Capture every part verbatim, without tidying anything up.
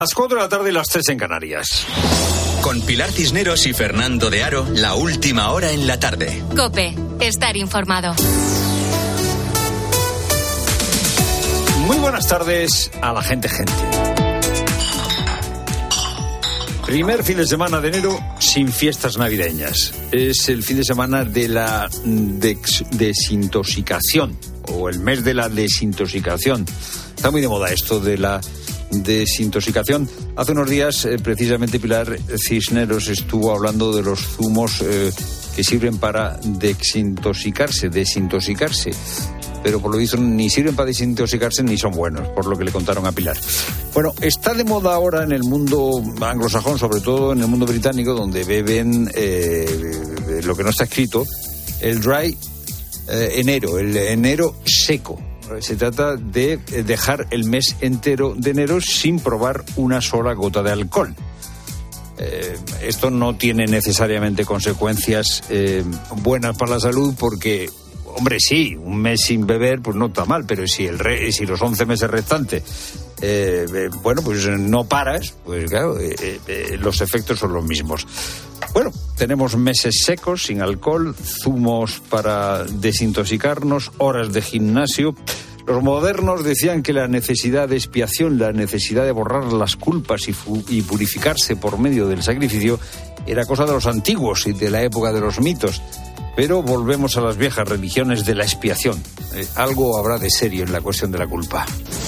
Las cuatro de la tarde y las tres en Canarias. Con Pilar Cisneros y Fernando de Aro, la última hora en la tarde. COPE, estar informado. Muy buenas tardes a la gente gente. Primer fin de semana de enero sin fiestas navideñas. Es el fin de semana de la dex- desintoxicación, o el mes de la desintoxicación. Está muy de moda esto de la desintoxicación. Hace unos días, eh, precisamente, Pilar Cisneros estuvo hablando de los zumos eh, que sirven para desintoxicarse, desintoxicarse. Pero por lo visto ni sirven para desintoxicarse ni son buenos, por lo que le contaron a Pilar. Bueno, está de moda ahora en el mundo anglosajón, sobre todo en el mundo británico, donde beben eh, lo que no está escrito, el dry eh, enero, el enero seco. Se trata de dejar el mes entero de enero sin probar una sola gota de alcohol. Eh, esto no tiene necesariamente consecuencias eh, buenas para la salud porque, hombre, sí, un mes sin beber pues no está mal, pero si, el re, si los once meses restantes, eh, eh, bueno, pues no paras, pues claro, eh, eh, los efectos son los mismos. Bueno, tenemos meses secos, sin alcohol, zumos para desintoxicarnos, horas de gimnasio. Los modernos decían que la necesidad de expiación, la necesidad de borrar las culpas y, fu- y purificarse por medio del sacrificio era cosa de los antiguos y de la época de los mitos. Pero volvemos a las viejas religiones de la expiación. Eh, algo habrá de serio en la cuestión de la culpa.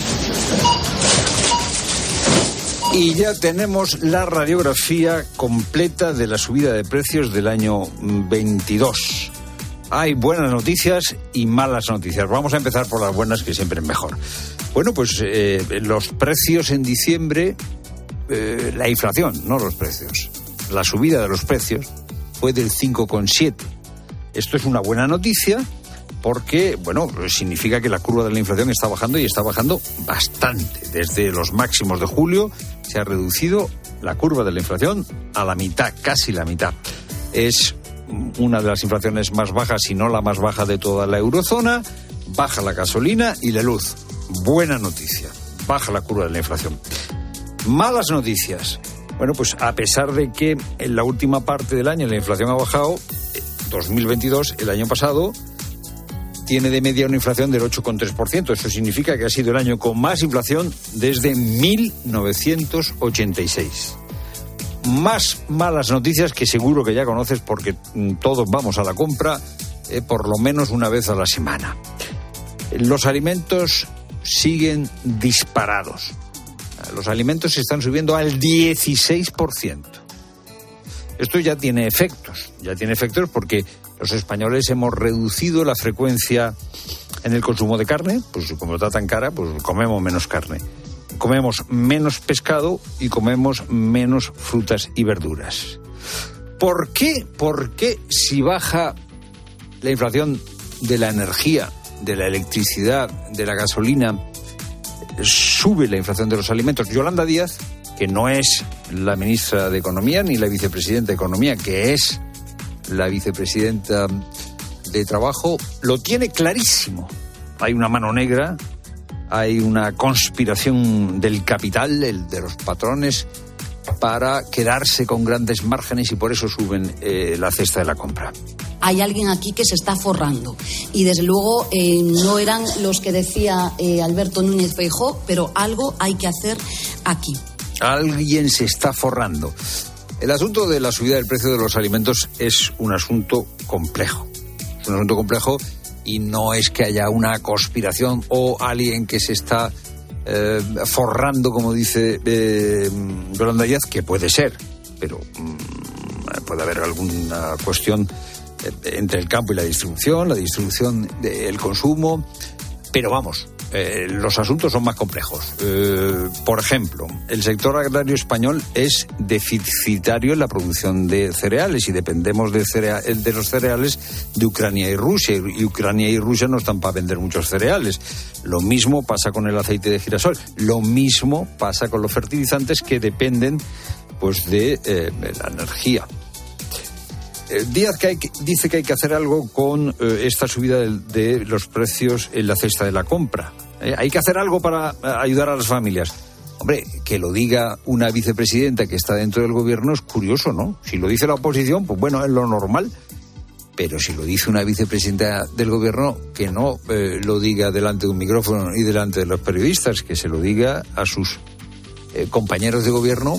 Y ya tenemos la radiografía completa de la subida de precios del año veintidós. Hay buenas noticias y malas noticias. Vamos a empezar por las buenas, que siempre es mejor. Bueno, pues eh, los precios en diciembre, eh, la inflación, no los precios, la subida de los precios fue del cinco coma siete. Esto es una buena noticia porque, bueno, significa que la curva de la inflación está bajando y está bajando bastante. Desde los máximos de julio se ha reducido la curva de la inflación a la mitad, casi la mitad. Es una de las inflaciones más bajas, si no la más baja de toda la eurozona. Baja la gasolina y la luz. Buena noticia. Baja la curva de la inflación. Malas noticias. Bueno, pues a pesar de que en la última parte del año la inflación ha bajado, dos mil veintidós, el año pasado, tiene de media una inflación del ocho coma tres por ciento. Eso significa que ha sido el año con más inflación desde mil novecientos ochenta y seis. Más malas noticias que seguro que ya conoces porque todos vamos a la compra eh, por lo menos una vez a la semana. Los alimentos siguen disparados. Los alimentos se están subiendo al dieciséis por ciento. Esto ya tiene efectos, ya tiene efectos porque los españoles hemos reducido la frecuencia en el consumo de carne, pues como está tan cara, pues comemos menos carne. Comemos menos pescado y comemos menos frutas y verduras. ¿Por qué? ¿Por qué si baja la inflación de la energía, de la electricidad, de la gasolina, sube la inflación de los alimentos? Yolanda Díaz, que no es la ministra de Economía ni la vicepresidenta de Economía, que es la vicepresidenta de Trabajo, lo tiene clarísimo. Hay una mano negra, hay una conspiración del capital, el de los patrones, para quedarse con grandes márgenes y por eso suben eh, la cesta de la compra. Hay alguien aquí que se está forrando y desde luego eh, no eran los que decía eh, Alberto Núñez Feijóo, pero algo hay que hacer aquí. Alguien se está forrando. El asunto de la subida del precio de los alimentos es un asunto complejo. Es un asunto complejo y no es que haya una conspiración o alguien que se está eh, forrando, como dice eh, Yolanda Díaz, que puede ser, pero mm, puede haber alguna cuestión eh, entre el campo y la distribución, la distribución del consumo, pero vamos, eh, los asuntos son más complejos. Eh, por ejemplo, el sector agrario español es deficitario en la producción de cereales y dependemos de, cereal, de los cereales de Ucrania y Rusia. Y Ucrania y Rusia no están para vender muchos cereales. Lo mismo pasa con el aceite de girasol. Lo mismo pasa con los fertilizantes que dependen pues de eh, la energía. Díaz que hay, dice que hay que hacer algo con eh, esta subida de, de los precios en la cesta de la compra. Eh, hay que hacer algo para ayudar a las familias. Hombre, que lo diga una vicepresidenta que está dentro del gobierno es curioso, ¿no? Si lo dice la oposición, pues bueno, es lo normal. Pero si lo dice una vicepresidenta del gobierno, que no eh, lo diga delante de un micrófono y delante de los periodistas, que se lo diga a sus eh, compañeros de gobierno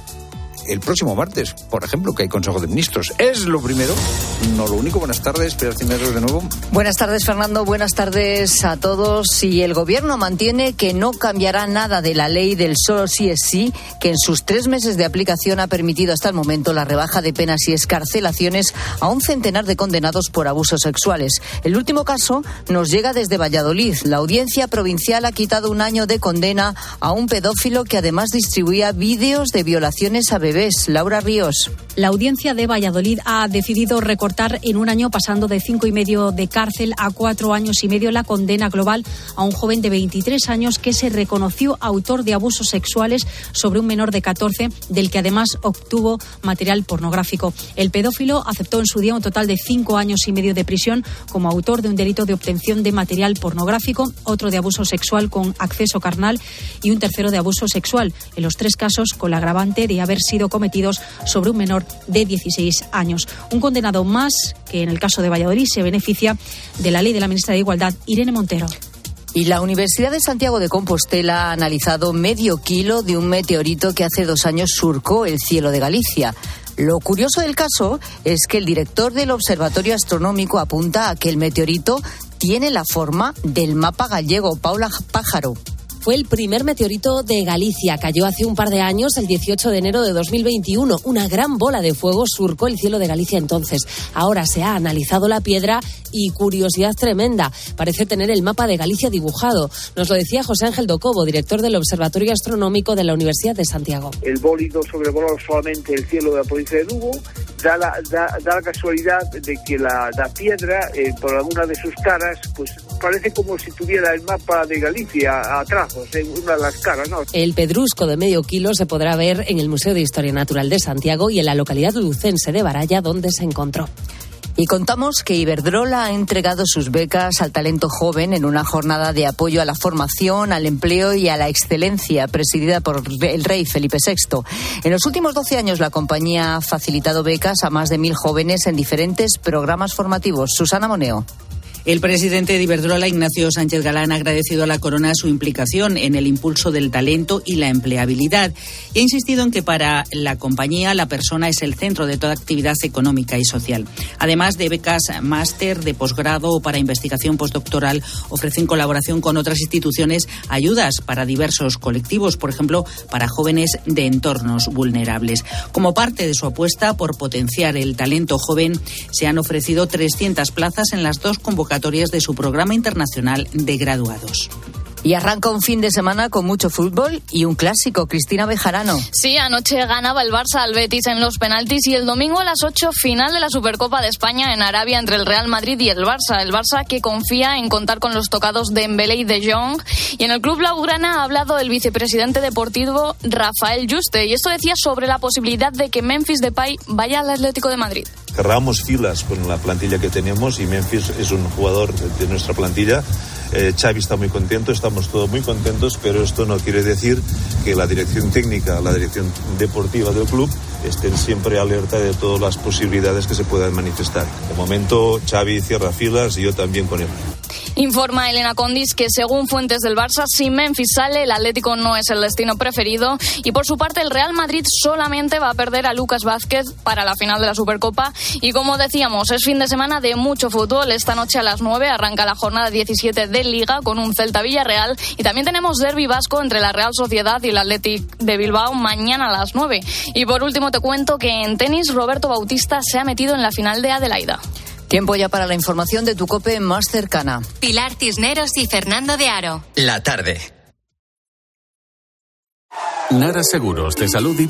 el próximo martes, por ejemplo, que hay Consejo de Ministros. Es lo primero, no lo único. Buenas tardes, Pilar Cisneros de nuevo. Buenas tardes, Fernando. Buenas tardes a todos. Y el Gobierno mantiene que no cambiará nada de la ley del solo sí es sí, que en sus tres meses de aplicación ha permitido hasta el momento la rebaja de penas y excarcelaciones a un centenar de condenados por abusos sexuales. El último caso nos llega desde Valladolid. La Audiencia Provincial ha quitado un año de condena a un pedófilo que además distribuía vídeos de violaciones a bebés. Laura Ríos. La Audiencia de Valladolid ha decidido recortar en un año, pasando de cinco y medio de cárcel a cuatro años y medio, la condena global a un joven de veintitrés años que se reconoció autor de abusos sexuales sobre un menor de catorce, del que además obtuvo material pornográfico. El pedófilo aceptó en su día un total de cinco años y medio de prisión como autor de un delito de obtención de material pornográfico, otro de abuso sexual con acceso carnal y un tercero de abuso sexual, en los tres casos con la agravante de haber sido cometidos sobre un menor de dieciséis años. Un condenado más que en el caso de Valladolid se beneficia de la ley de la ministra de Igualdad, Irene Montero. Y la Universidad de Santiago de Compostela ha analizado medio kilo de un meteorito que hace dos años surcó el cielo de Galicia. Lo curioso del caso es que el director del Observatorio Astronómico apunta a que el meteorito tiene la forma del mapa gallego. Paula Pájaro. Fue el primer meteorito de Galicia. Cayó hace un par de años, el dieciocho de enero de dos mil veintiuno. Una gran bola de fuego surcó el cielo de Galicia entonces. Ahora se ha analizado la piedra y, curiosidad tremenda, parece tener el mapa de Galicia dibujado. Nos lo decía José Ángel Docobo, director del Observatorio Astronómico de la Universidad de Santiago. El bólido sobrevoló solamente el cielo de la provincia de Lugo. Da la, da, da la casualidad de que la, la piedra, eh, por alguna de sus caras, pues parece como si tuviera el mapa de Galicia atrás. En una de las caras, ¿no? El pedrusco de medio kilo se podrá ver en el Museo de Historia Natural de Santiago y en la localidad lucense de Baralla, donde se encontró. Y contamos que Iberdrola ha entregado sus becas al talento joven en una jornada de apoyo a la formación, al empleo y a la excelencia, presidida por el rey Felipe sexto. En los últimos doce años la compañía ha facilitado becas a más de mil jóvenes en diferentes programas formativos. Susana Moneo. El presidente de Iberdrola, Ignacio Sánchez Galán, ha agradecido a la Corona su implicación en el impulso del talento y la empleabilidad y ha insistido en que para la compañía la persona es el centro de toda actividad económica y social. Además de becas máster, de posgrado o para investigación postdoctoral, ofrecen colaboración con otras instituciones ayudas para diversos colectivos, por ejemplo, para jóvenes de entornos vulnerables. Como parte de su apuesta por potenciar el talento joven, se han ofrecido trescientas plazas en las dos convocatorias de su programa internacional de graduados. Y arranca un fin de semana con mucho fútbol y un clásico. Cristina Bejarano. Sí, anoche ganaba el Barça al Betis en los penaltis y el domingo a las ocho, final de la Supercopa de España en Arabia entre el Real Madrid y el Barça. El Barça que confía en contar con los tocados de Dembélé y De Jong. Y en el club blaugrana ha hablado el vicepresidente deportivo Rafael Yuste. Y esto decía sobre la posibilidad de que Memphis Depay vaya al Atlético de Madrid. Cerramos filas con la plantilla que tenemos y Memphis es un jugador de nuestra plantilla. Eh, Xavi está muy contento, estamos todos muy contentos, pero esto no quiere decir que la dirección técnica, la dirección deportiva del club estén siempre alerta de todas las posibilidades que se puedan manifestar. De momento Xavi cierra filas y yo también con él. Informa Elena Condis que según fuentes del Barça, si Memphis sale, el Atlético no es el destino preferido y por su parte el Real Madrid solamente va a perder a Lucas Vázquez para la final de la Supercopa y como decíamos, es fin de semana de mucho fútbol. Esta noche a las nueve arranca la jornada diecisiete de Liga con un Celta Villarreal y también tenemos derbi vasco entre la Real Sociedad y el Athletic de Bilbao mañana a las nueve. Y por último te cuento que en tenis Roberto Bautista se ha metido en la final de Adelaida. Tiempo ya para la información de tu COPE más cercana. Pilar Cisneros y Fernando de Aro. La tarde. Nara Seguros de Salud y Vida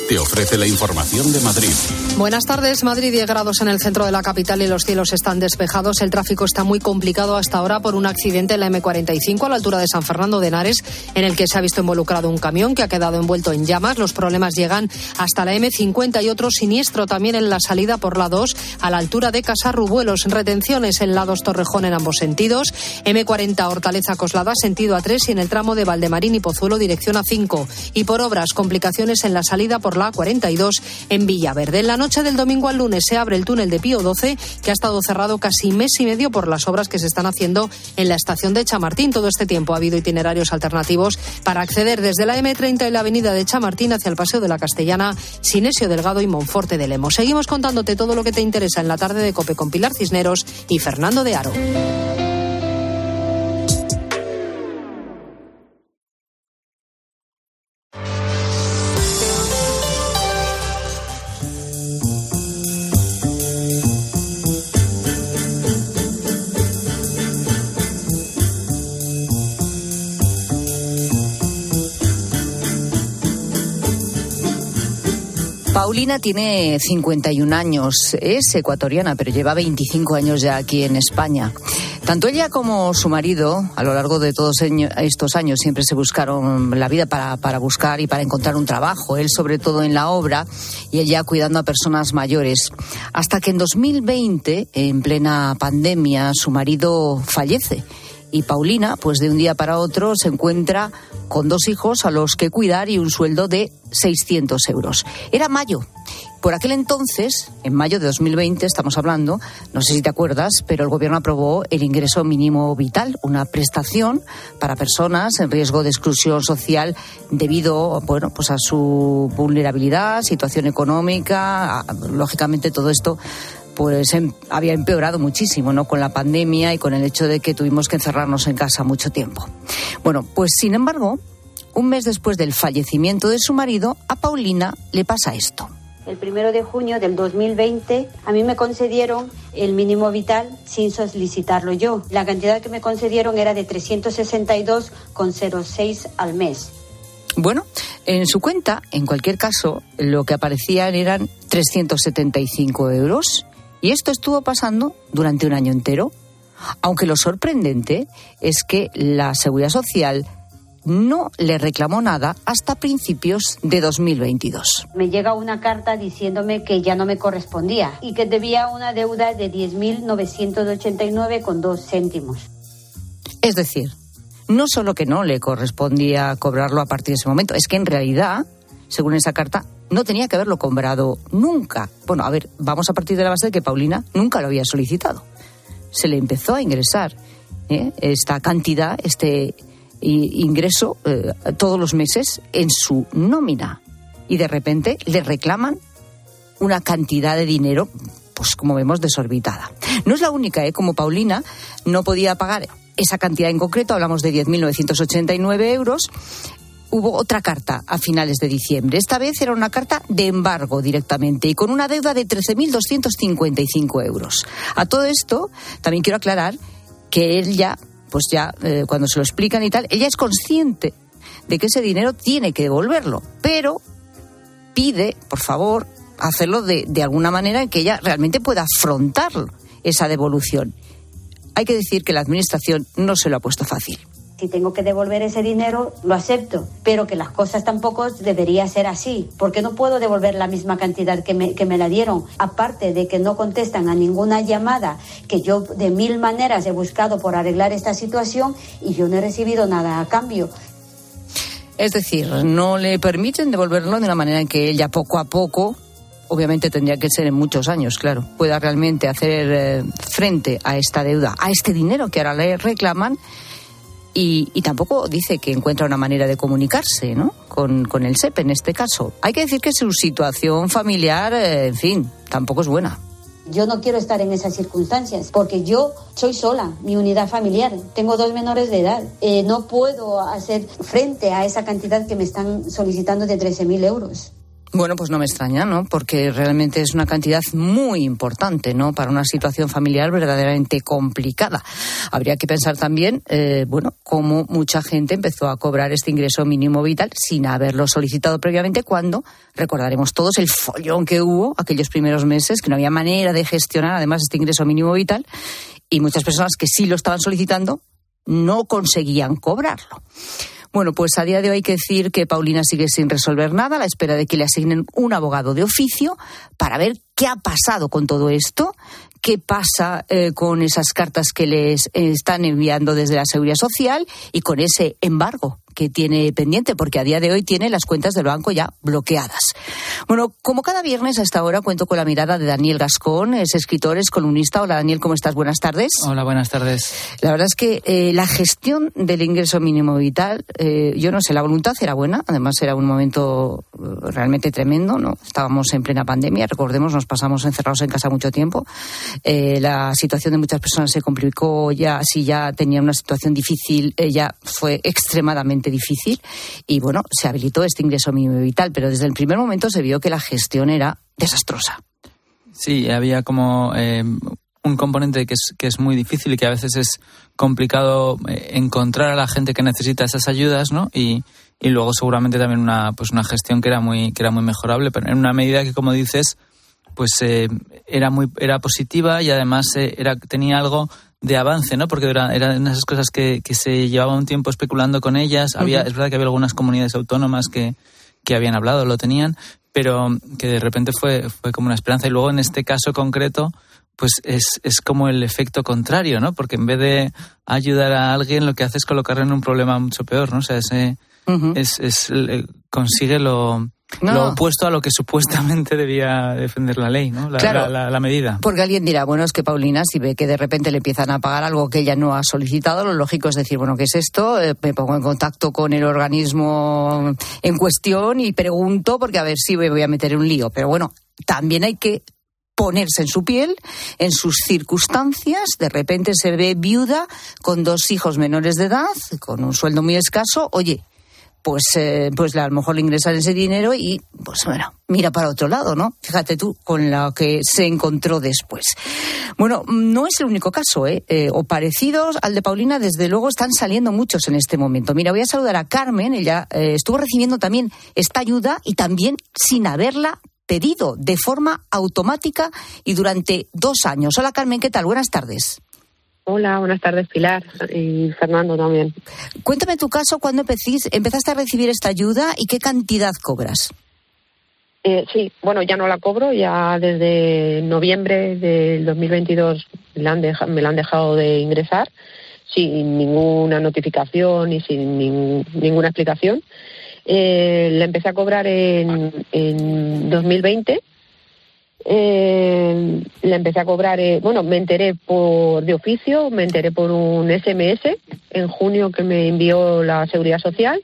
te ofrece la información de Madrid. Buenas tardes. Madrid, diez grados en el centro de la capital y los cielos están despejados. El tráfico está muy complicado hasta ahora por un accidente en la eme cuarenta y cinco a la altura de San Fernando de Henares, en el que se ha visto involucrado un camión que ha quedado envuelto en llamas. Los problemas llegan hasta la eme cincuenta y otro siniestro también en la salida por la dos a la altura de Casarrubuelos. Retenciones en la dos Torrejón en ambos sentidos. eme cuarenta Hortaleza Coslada sentido a tres y en el tramo de Valdemarín y Pozuelo dirección a cinco. Y por obras, complicaciones en la salida por la cuarenta y dos en Villaverde. En la noche del domingo al lunes se abre el túnel de Pío doce, que ha estado cerrado casi mes y medio por las obras que se están haciendo en la estación de Chamartín. Todo este tiempo ha habido itinerarios alternativos para acceder desde la eme treinta y la avenida de Chamartín hacia el Paseo de la Castellana, Sinesio Delgado y Monforte de Lemos. Seguimos contándote todo lo que te interesa en la tarde de COPE con Pilar Cisneros y Fernando de Aro. Paulina tiene cincuenta y un años, es ecuatoriana, pero lleva veinticinco años ya aquí en España. Tanto ella como su marido, a lo largo de todos estos años, siempre se buscaron la vida para, para buscar y para encontrar un trabajo. Él, sobre todo, en la obra y ella cuidando a personas mayores. Hasta que en dos mil veinte, en plena pandemia, su marido fallece. Y Paulina, pues de un día para otro, se encuentra con dos hijos a los que cuidar y un sueldo de seiscientos euros. Era mayo. Por aquel entonces, en mayo de dos mil veinte, estamos hablando, no sé si te acuerdas, pero el gobierno aprobó el ingreso mínimo vital, una prestación para personas en riesgo de exclusión social debido, bueno, pues a su vulnerabilidad, situación económica. Lógicamente todo esto pues em, había empeorado muchísimo, ¿no?, con la pandemia y con el hecho de que tuvimos que encerrarnos en casa mucho tiempo. Bueno, pues sin embargo, un mes después del fallecimiento de su marido, a Paulina le pasa esto. El primero de junio del dos mil veinte a mí me concedieron el mínimo vital sin solicitarlo yo. La cantidad que me concedieron era de trescientos sesenta y dos con cero seis al mes. Bueno, en su cuenta, en cualquier caso, lo que aparecían eran trescientos setenta y cinco euros. Y esto estuvo pasando durante un año entero. Aunque lo sorprendente es que la Seguridad Social no le reclamó nada hasta principios de dos mil veintidós. Me llega una carta diciéndome que ya no me correspondía y que debía una deuda de diez mil novecientos ochenta y nueve con dos céntimos. Es decir, no solo que no le correspondía cobrarlo a partir de ese momento, es que en realidad, según esa carta, no tenía que haberlo cobrado nunca. Bueno, a ver, vamos a partir de la base de que Paulina nunca lo había solicitado. Se le empezó a ingresar ¿eh? esta cantidad, este ingreso eh, todos los meses en su nómina. Y de repente le reclaman una cantidad de dinero, pues como vemos, desorbitada. No es la única, ¿eh? Como Paulina no podía pagar esa cantidad en concreto, hablamos de diez mil novecientos ochenta y nueve euros, hubo otra carta a finales de diciembre. Esta vez era una carta de embargo directamente y con una deuda de trece mil doscientos cincuenta y cinco euros. A todo esto, también quiero aclarar que él ya, pues ya, eh, cuando se lo explican y tal, ella es consciente de que ese dinero tiene que devolverlo, pero pide, por favor, hacerlo de, de alguna manera en que ella realmente pueda afrontar esa devolución. Hay que decir que la Administración no se lo ha puesto fácil. Si tengo que devolver ese dinero, lo acepto, pero que las cosas tampoco debería ser así, porque no puedo devolver la misma cantidad que me, que me la dieron. Aparte de que no contestan a ninguna llamada, que yo de mil maneras he buscado por arreglar esta situación y yo no he recibido nada a cambio. Es decir, no le permiten devolverlo de una manera en que ella poco a poco, obviamente tendría que ser en muchos años, claro, pueda realmente hacer eh, frente a esta deuda, a este dinero que ahora le reclaman. Y, y tampoco dice que encuentra una manera de comunicarse, ¿no?, con, con el S E P en este caso. Hay que decir que su situación familiar, eh, en fin, tampoco es buena. Yo no quiero estar en esas circunstancias porque yo soy sola, mi unidad familiar. Tengo dos menores de edad. Eh, no puedo hacer frente a esa cantidad que me están solicitando de trece mil euros. Bueno, pues no me extraña, ¿no? Porque realmente es una cantidad muy importante, ¿no? Para una situación familiar verdaderamente complicada. Habría que pensar también, eh, bueno, cómo mucha gente empezó a cobrar este ingreso mínimo vital sin haberlo solicitado previamente, cuando recordaremos todos el follón que hubo aquellos primeros meses, que no había manera de gestionar además este ingreso mínimo vital, y muchas personas que sí lo estaban solicitando no conseguían cobrarlo. Bueno, pues a día de hoy hay que decir que Paulina sigue sin resolver nada, a la espera de que le asignen un abogado de oficio para ver qué ha pasado con todo esto, qué pasa eh, con esas cartas que les eh, están enviando desde la Seguridad Social y con ese embargo que tiene pendiente, porque a día de hoy tiene las cuentas del banco ya bloqueadas. Bueno, como cada viernes a esta hora cuento con la mirada de Daniel Gascón, es escritor, es columnista. Hola Daniel, ¿cómo estás? Buenas tardes. Hola, buenas tardes. La verdad es que eh, la gestión del ingreso mínimo vital, eh, yo no sé, la voluntad era buena, además era un momento realmente tremendo, ¿no? Estábamos en plena pandemia, recordemos, nos pasamos encerrados en casa mucho tiempo. Eh, la situación de muchas personas se complicó ya, si ya tenían una situación difícil, eh, ya fue extremadamente difícil, y bueno, se habilitó este ingreso mínimo vital, pero desde el primer momento se vio que la gestión era desastrosa. Sí, había como eh, un componente que es, que es muy difícil y que a veces es complicado eh, encontrar a la gente que necesita esas ayudas, ¿no? Y, y luego seguramente también una, pues una gestión que era muy, que era muy mejorable, pero en una medida que, como dices, pues eh, era muy, era positiva y además eh, era, tenía algo de avance, ¿no? Porque era, eran esas cosas que, que se llevaba un tiempo especulando con ellas. Había, uh-huh. Es verdad que había algunas comunidades autónomas que, que habían hablado, lo tenían, pero que de repente fue, fue como una esperanza. Y luego en este caso concreto, pues es, es como el efecto contrario, ¿no? Porque en vez de ayudar a alguien, lo que hace es colocarle en un problema mucho peor, ¿no? O sea, ese, uh-huh. es, es, consigue lo... No. Lo opuesto a lo que supuestamente debía defender la ley, ¿no? La, claro, la, la, la medida. Porque alguien dirá, bueno, es que Paulina, si ve que de repente le empiezan a pagar algo que ella no ha solicitado, lo lógico es decir, bueno, ¿qué es esto? Eh, me pongo en contacto con el organismo en cuestión y pregunto, porque a ver si me voy a meter en un lío. Pero bueno, también hay que ponerse en su piel, en sus circunstancias. De repente se ve viuda con dos hijos menores de edad, con un sueldo muy escaso. Oye, pues eh, pues a lo mejor le ingresan ese dinero y, pues bueno, mira para otro lado, ¿no? Fíjate tú con lo que se encontró después. Bueno, no es el único caso, ¿eh? eh o parecidos al de Paulina, desde luego están saliendo muchos en este momento. Mira, voy a saludar a Carmen, ella eh, estuvo recibiendo también esta ayuda y también sin haberla pedido, de forma automática y durante dos años. Hola Carmen, ¿qué tal? Buenas tardes. Hola, buenas tardes, Pilar, y Fernando también. Cuéntame tu caso, ¿cuándo empezaste a recibir esta ayuda y qué cantidad cobras? Eh, sí, bueno, ya no la cobro, ya desde noviembre del dos mil veintidós me la han dejado, me la han dejado de ingresar sin ninguna notificación y sin nin, ninguna explicación. Eh, la empecé a cobrar en, en dos mil veinte. Eh, la empecé a cobrar, eh, bueno, me enteré por de oficio, me enteré por un ese eme ese en junio que me envió la Seguridad Social,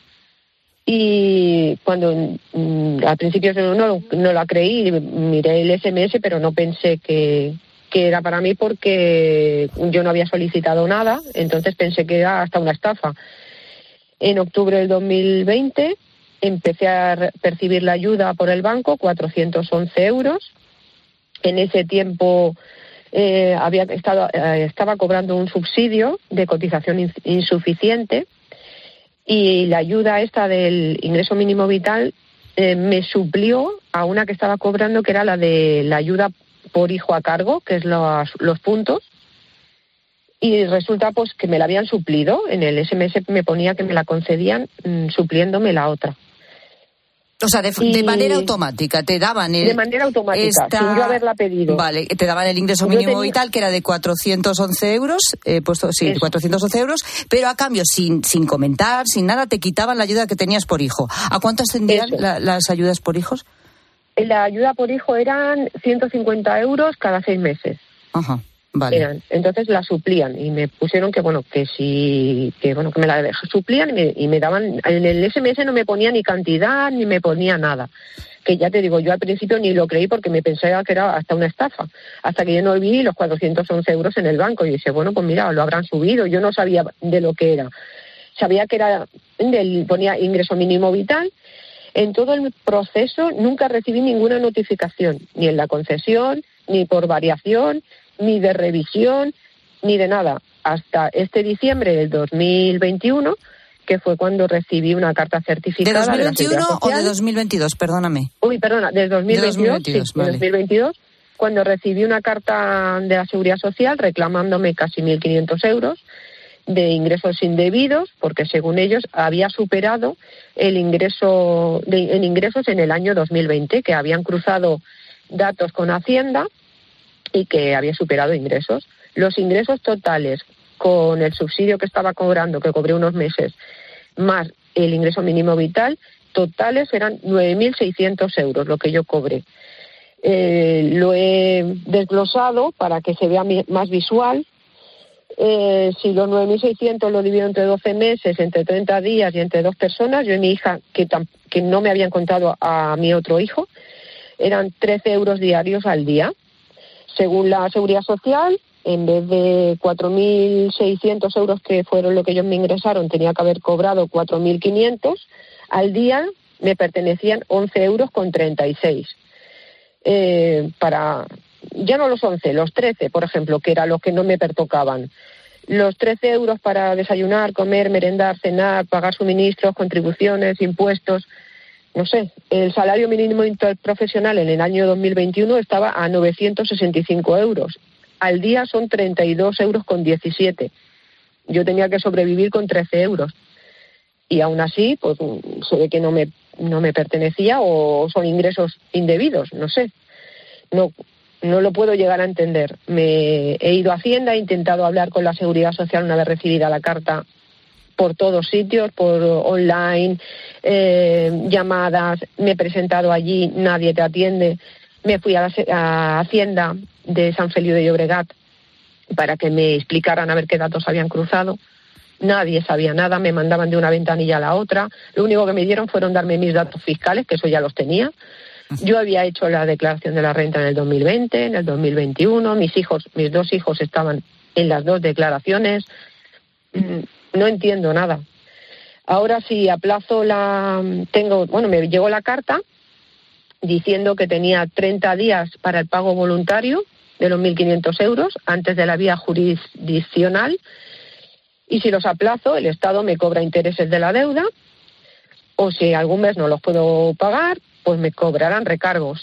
y cuando mm, al principio no, no, no la creí, miré el ese eme ese, pero no pensé que, que era para mí porque yo no había solicitado nada, entonces pensé que era hasta una estafa. En octubre del dos mil veinte empecé a percibir la ayuda por el banco, cuatrocientos once euros. En ese tiempo eh, había estado, eh, estaba cobrando un subsidio de cotización in, insuficiente, y la ayuda esta del ingreso mínimo vital eh, me suplió a una que estaba cobrando, que era la de la ayuda por hijo a cargo, que es los, los puntos. Y resulta pues que me la habían suplido. En el ese eme ese me ponía que me la concedían mmm, supliéndome la otra. O sea, de, y... de manera automática, te daban el... De manera automática, esta... sin yo haberla pedido. Vale, te daban el ingreso yo mínimo tenía... vital, que era de cuatrocientos once euros, eh, puesto, sí, Eso. cuatrocientos once euros, pero a cambio, sin, sin comentar, sin nada, te quitaban la ayuda que tenías por hijo. ¿A cuánto ascendían la, las ayudas por hijos? La ayuda por hijo eran ciento cincuenta euros cada seis meses. Ajá. Vale. Eran. Entonces la suplían y me pusieron que bueno que si que bueno que me la suplían y me, y me daban en el ese eme ese, no me ponía ni cantidad ni me ponía nada, que ya te digo, yo al principio ni lo creí porque me pensaba que era hasta una estafa, hasta que yo no vi los cuatrocientos once euros en el banco y dije, bueno, pues mira, lo habrán subido. Yo no sabía de lo que era, sabía que era del, ponía ingreso mínimo vital. En todo el proceso nunca recibí ninguna notificación, ni en la concesión, ni por variación, ni de revisión, ni de nada. Hasta este diciembre del dos mil veintiuno, que fue cuando recibí una carta certificada. ¿De dos mil veintiuno de la Seguridad Social. o de dos mil veintidós? Perdóname. Uy, perdona, de dos mil veintidós, de dos mil veintidós, sí, vale. de dos mil veintidós, cuando recibí una carta de la Seguridad Social reclamándome casi mil quinientos euros de ingresos indebidos, porque según ellos había superado el ingreso de, en ingresos en el año dos mil veinte, que habían cruzado datos con Hacienda y que había superado ingresos. Los ingresos totales con el subsidio que estaba cobrando, que cobré unos meses, más el ingreso mínimo vital, totales eran nueve mil seiscientos euros, lo que yo cobré. Eh, lo he desglosado para que se vea más visual. Eh, si los nueve mil seiscientos lo divido entre doce meses, entre treinta días y entre dos personas, yo y mi hija, que, tam- que no me habían contado a mi otro hijo, eran trece euros diarios al día. Según la Seguridad Social, en vez de cuatro mil seiscientos euros, que fueron lo que ellos me ingresaron, tenía que haber cobrado cuatro mil quinientos. Al día me pertenecían once euros con treinta y seis. Eh, para, ya no los once, los trece, por ejemplo, que eran los que no me pertocaban. Los trece euros para desayunar, comer, merendar, cenar, pagar suministros, contribuciones, impuestos. No sé, el salario mínimo interprofesional en el año dos mil veintiuno estaba a novecientos sesenta y cinco euros. Al día son treinta y dos euros con diecisiete. Yo tenía que sobrevivir con trece euros. Y aún así, pues se ve que no me, no me pertenecía o son ingresos indebidos, no sé. No, no lo puedo llegar a entender. Me he ido a Hacienda, he intentado hablar con la Seguridad Social una vez recibida la carta por todos sitios, por online, eh, llamadas, me he presentado allí, nadie te atiende. Me fui a, la, a Hacienda de San Feliu de Llobregat para que me explicaran a ver qué datos habían cruzado. Nadie sabía nada, me mandaban de una ventanilla a la otra. Lo único que me dieron fueron darme mis datos fiscales, que eso ya los tenía. Yo había hecho la declaración de la renta en el dos mil veinte, en el dos mil veintiuno. Mis hijos, mis dos hijos estaban en las dos declaraciones. No entiendo nada. Ahora sí aplazo la... tengo, bueno, me llegó la carta diciendo que tenía treinta días para el pago voluntario de los mil quinientos euros antes de la vía jurisdiccional, y si los aplazo el Estado me cobra intereses de la deuda, o si algún mes no los puedo pagar, pues me cobrarán recargos.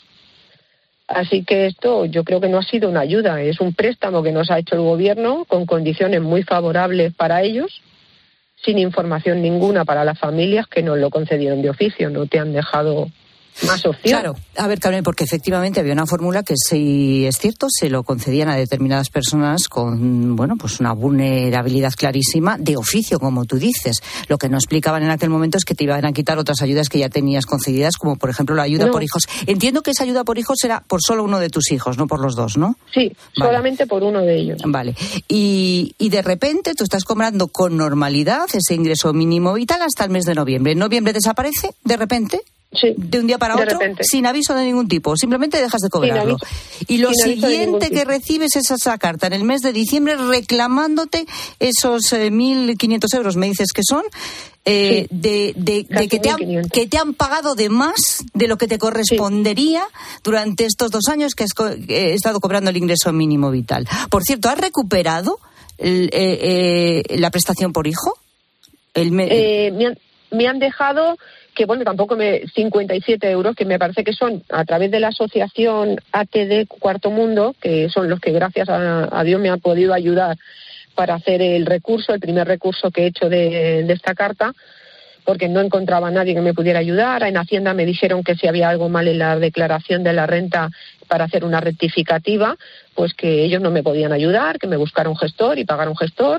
Así que esto yo creo que no ha sido una ayuda, es un préstamo que nos ha hecho el Gobierno con condiciones muy favorables para ellos, sin información ninguna para las familias que nos lo concedieron de oficio, no te han dejado más opción. Claro, a ver, Carmen, porque efectivamente había una fórmula que, si es cierto, se lo concedían a determinadas personas con, bueno, pues una vulnerabilidad clarísima de oficio, como tú dices. Lo que no explicaban en aquel momento es que te iban a quitar otras ayudas que ya tenías concedidas, como por ejemplo la ayuda no. por hijos. Entiendo que esa ayuda por hijos era por solo uno de tus hijos, no por los dos, ¿no? Sí, vale. Solamente por uno de ellos. Vale. Y, y de repente tú estás cobrando con normalidad ese ingreso mínimo vital hasta el mes de noviembre. ¿En noviembre desaparece de repente? Sí, de un día para otro, repente. Sin aviso de ningún tipo, simplemente dejas de cobrarlo. Y lo siguiente que recibes es esa carta en el mes de diciembre reclamándote esos eh, mil quinientos euros, me dices que son, eh, sí, de, de, de que, te han, que te han pagado de más de lo que te correspondería sí. durante estos dos años que has co- he estado cobrando el ingreso mínimo vital. Por cierto, ¿has recuperado el, eh, eh, la prestación por hijo? El me... Eh, me, han, me han dejado... que bueno, tampoco me... cincuenta y siete euros, que me parece que son a través de la asociación A T D Cuarto Mundo, que son los que gracias a, a Dios me han podido ayudar para hacer el recurso, el primer recurso que he hecho de, de esta carta, porque no encontraba a nadie que me pudiera ayudar. En Hacienda me dijeron que si había algo mal en la declaración de la renta para hacer una rectificativa, pues que ellos no me podían ayudar, que me buscara un gestor y pagara un gestor.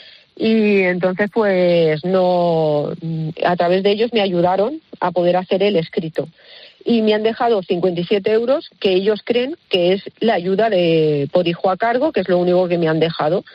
Y entonces pues no, a través de ellos me ayudaron a poder hacer el escrito y me han dejado cincuenta y siete euros que ellos creen que es la ayuda de por hijo a cargo, que es lo único que me han dejado,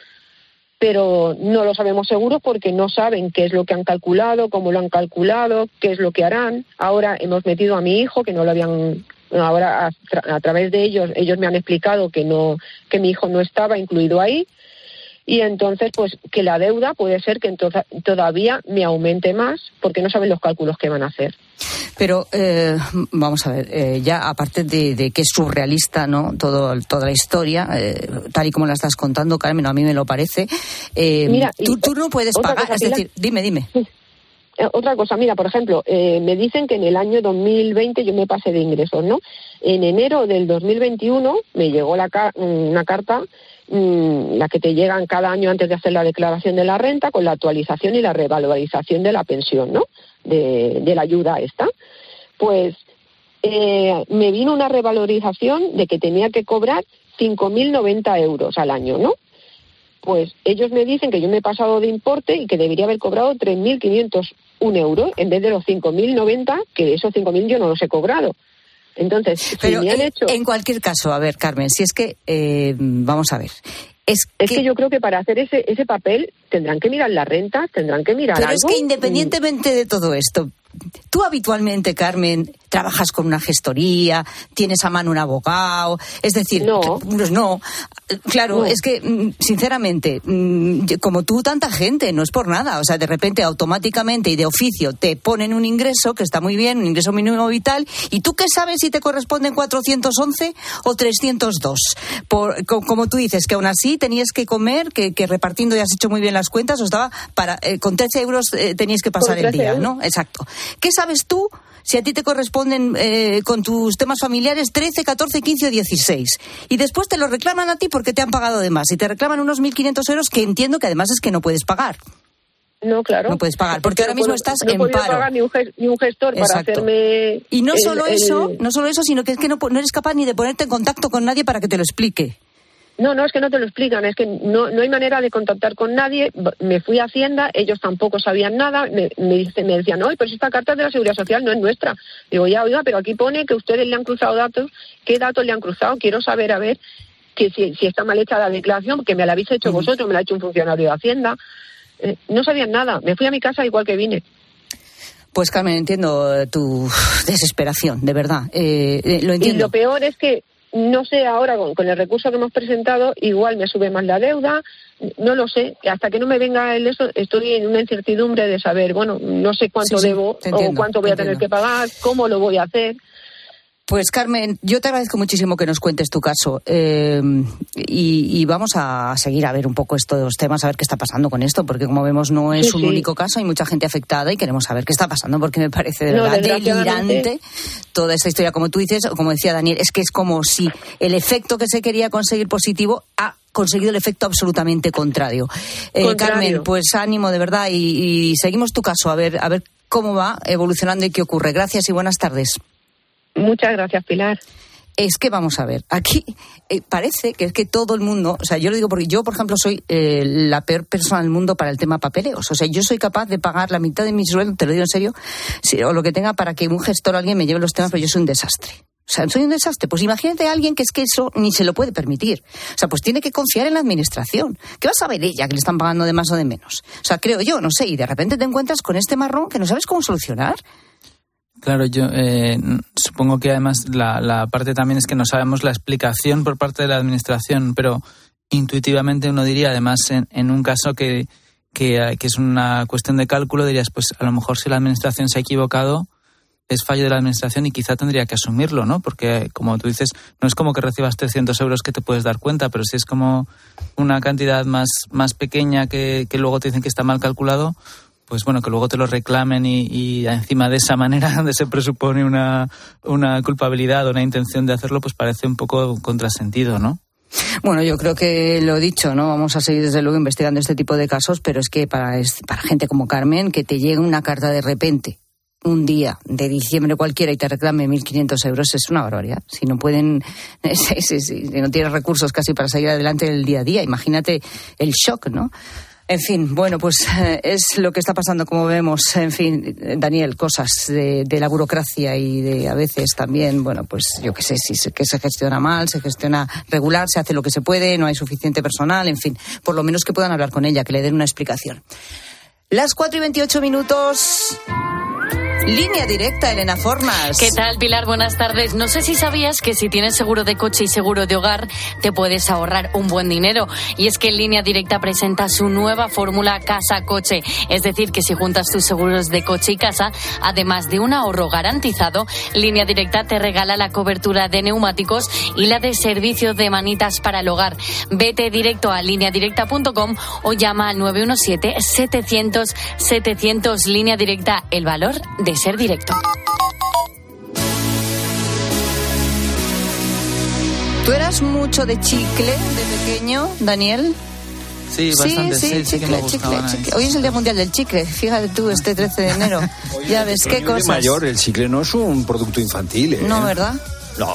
pero no lo sabemos seguro porque no saben qué es lo que han calculado, cómo lo han calculado, qué es lo que harán. Ahora hemos metido a mi hijo, que no lo habían, ahora a, tra- a través de ellos ellos me han explicado que no, que mi hijo no estaba incluido ahí. Y entonces, pues, que la deuda puede ser que entonces todavía me aumente más porque no saben los cálculos que van a hacer. Pero eh, vamos a ver, eh, ya aparte de, de que es surrealista, ¿no? Todo, toda la historia, eh, tal y como la estás contando, Carmen, a mí me lo parece. Eh, Mira, tú, tú no puedes pagar, cosa, es decir, dime, dime. Otra cosa, mira, por ejemplo, eh, me dicen que en el año dos mil veinte yo me pasé de ingresos, ¿no? En enero del dos mil veintiuno me llegó la ca- una carta, mmm, la que te llegan cada año antes de hacer la declaración de la renta, con la actualización y la revalorización de la pensión, ¿no? De, de la ayuda esta. Pues eh, me vino una revalorización de que tenía que cobrar cinco mil noventa euros al año, ¿no? Pues ellos me dicen que yo me he pasado de importe y que debería haber cobrado tres mil quinientos un euros en vez de los cinco mil noventa, que esos cinco mil yo no los he cobrado. Entonces, pero si me han en, hecho... en cualquier caso, a ver, Carmen, si es que, eh, vamos a ver... Es que... es que yo creo que para hacer ese ese papel tendrán que mirar las rentas, tendrán que mirar Pero algo. es que independientemente de todo esto, tú habitualmente, Carmen, trabajas con una gestoría, tienes a mano un abogado, es decir, no, pues no, claro, no. Es que, sinceramente, como tú, tanta gente, no es por nada, o sea, de repente, automáticamente y de oficio, te ponen un ingreso, que está muy bien, un ingreso mínimo vital, y tú qué sabes si te corresponden cuatrocientos once o trescientos dos, por, como tú dices, que aún así tenías que comer, que, que repartiendo, ya has hecho muy bien las cuentas, os daba para, eh, con trece euros eh, tenías que pasar el día, euros. ¿No? Exacto. ¿Qué sabes tú si a ti te corresponden eh, con tus temas familiares trece, catorce, quince o dieciséis? Y después te lo reclaman a ti porque te han pagado de más. Y te reclaman unos mil quinientos euros que entiendo que además es que no puedes pagar. No, claro. No puedes pagar, porque ahora mismo puedo, estás no en paro. No he pagar ni un, gest, ni un gestor Exacto. para hacerme... Y no el, solo el... eso, no solo eso, sino que es que no, no eres capaz ni de ponerte en contacto con nadie para que te lo explique. No, no, es que no te lo explican, es que no, no hay manera de contactar con nadie. Me fui a Hacienda, ellos tampoco sabían nada, me, me, me decían, no, pues esta carta de la Seguridad Social no es nuestra. Digo, ya, oiga, pero aquí pone que ustedes le han cruzado datos, ¿qué datos le han cruzado? Quiero saber, a ver, que si, si está mal hecha la declaración, que me la habéis hecho vosotros, me la ha hecho un funcionario de Hacienda. Eh, no sabían nada, me fui a mi casa igual que vine. Pues, Carmen, entiendo tu desesperación, de verdad, eh, eh, lo entiendo. Y lo peor es que no sé ahora, con, con el recurso que hemos presentado, igual me sube más la deuda, no lo sé, hasta que no me venga el eso, estoy en una incertidumbre de saber, bueno, no sé cuánto sí, sí, debo entiendo, o cuánto voy a tener que pagar, cómo lo voy a hacer. Pues, Carmen, yo te agradezco muchísimo que nos cuentes tu caso eh, y, y vamos a seguir a ver un poco estos temas, a ver qué está pasando con esto, porque como vemos no es sí, un sí. único caso, hay mucha gente afectada y queremos saber qué está pasando, porque me parece de verdad no, delirante toda esta historia. Como tú dices, como decía Daniel, es que es como si el efecto que se quería conseguir positivo ha conseguido el efecto absolutamente contrario. Eh, contrario. Carmen, pues ánimo de verdad y, y seguimos tu caso, a ver, a ver cómo va evolucionando y qué ocurre. Gracias y buenas tardes. Muchas gracias, Pilar. Es que vamos a ver, aquí eh, parece que es que todo el mundo, o sea, yo lo digo porque yo, por ejemplo, soy eh, la peor persona del mundo para el tema papeleos. O sea, yo soy capaz de pagar la mitad de mi sueldo, te lo digo en serio, si, o lo que tenga para que un gestor o alguien me lleve los temas, pero yo soy un desastre. O sea, soy un desastre. Pues imagínate a alguien que es que eso ni se lo puede permitir. O sea, pues tiene que confiar en la administración. ¿Qué va a saber ella que le están pagando de más o de menos? O sea, creo yo, no sé, y de repente te encuentras con este marrón que no sabes cómo solucionar. Claro, yo eh, supongo que además la, la parte también es que no sabemos la explicación por parte de la administración, pero intuitivamente uno diría, además, en, en un caso que, que, que es una cuestión de cálculo, dirías, pues a lo mejor si la administración se ha equivocado, es fallo de la administración y quizá tendría que asumirlo, ¿no? Porque, como tú dices, no es como que recibas trescientos euros que te puedes dar cuenta, pero si es como una cantidad más, más pequeña que, que luego te dicen que está mal calculado, pues bueno, que luego te lo reclamen y, y encima de esa manera donde se presupone una, una culpabilidad o una intención de hacerlo, pues parece un poco contrasentido, ¿no? Bueno, yo creo que lo he dicho, ¿no? Vamos a seguir desde luego investigando este tipo de casos, pero es que para, para gente como Carmen, que te llegue una carta de repente, un día de diciembre cualquiera y te reclame mil quinientos euros, es una barbaridad. Si no pueden, si, si, si no tienes recursos casi para seguir adelante en el día a día, imagínate el shock, ¿no? En fin, bueno, pues eh, es lo que está pasando, como vemos. En fin, Daniel, cosas de, de la burocracia y de a veces también, bueno, pues yo qué sé, si se, que se gestiona mal, se gestiona regular, se hace lo que se puede, no hay suficiente personal, en fin, por lo menos que puedan hablar con ella, que le den una explicación. Las cuatro y veintiocho minutos. Línea Directa, Elena Formas. ¿Qué tal, Pilar? Buenas tardes. No sé si sabías que si tienes seguro de coche y seguro de hogar, te puedes ahorrar un buen dinero. Y es que Línea Directa presenta su nueva fórmula casa-coche. Es decir, que si juntas tus seguros de coche y casa, además de un ahorro garantizado, Línea Directa te regala la cobertura de neumáticos y la de servicios de manitas para el hogar. Vete directo a línea directa punto com o llama al nueve uno siete, setecientos, setecientos. Línea Directa, el valor de ser directo. ¿Tú eras mucho de chicle de pequeño, Daniel? Sí, bastante. Sí, sí, sí, sí chicle, que me chicle, chicle. Hoy es el Día Mundial del Chicle, fíjate tú, este trece de enero. Oye, ya ves qué cosas. Mayor, el chicle no es un producto infantil, ¿eh? No, ¿verdad? No.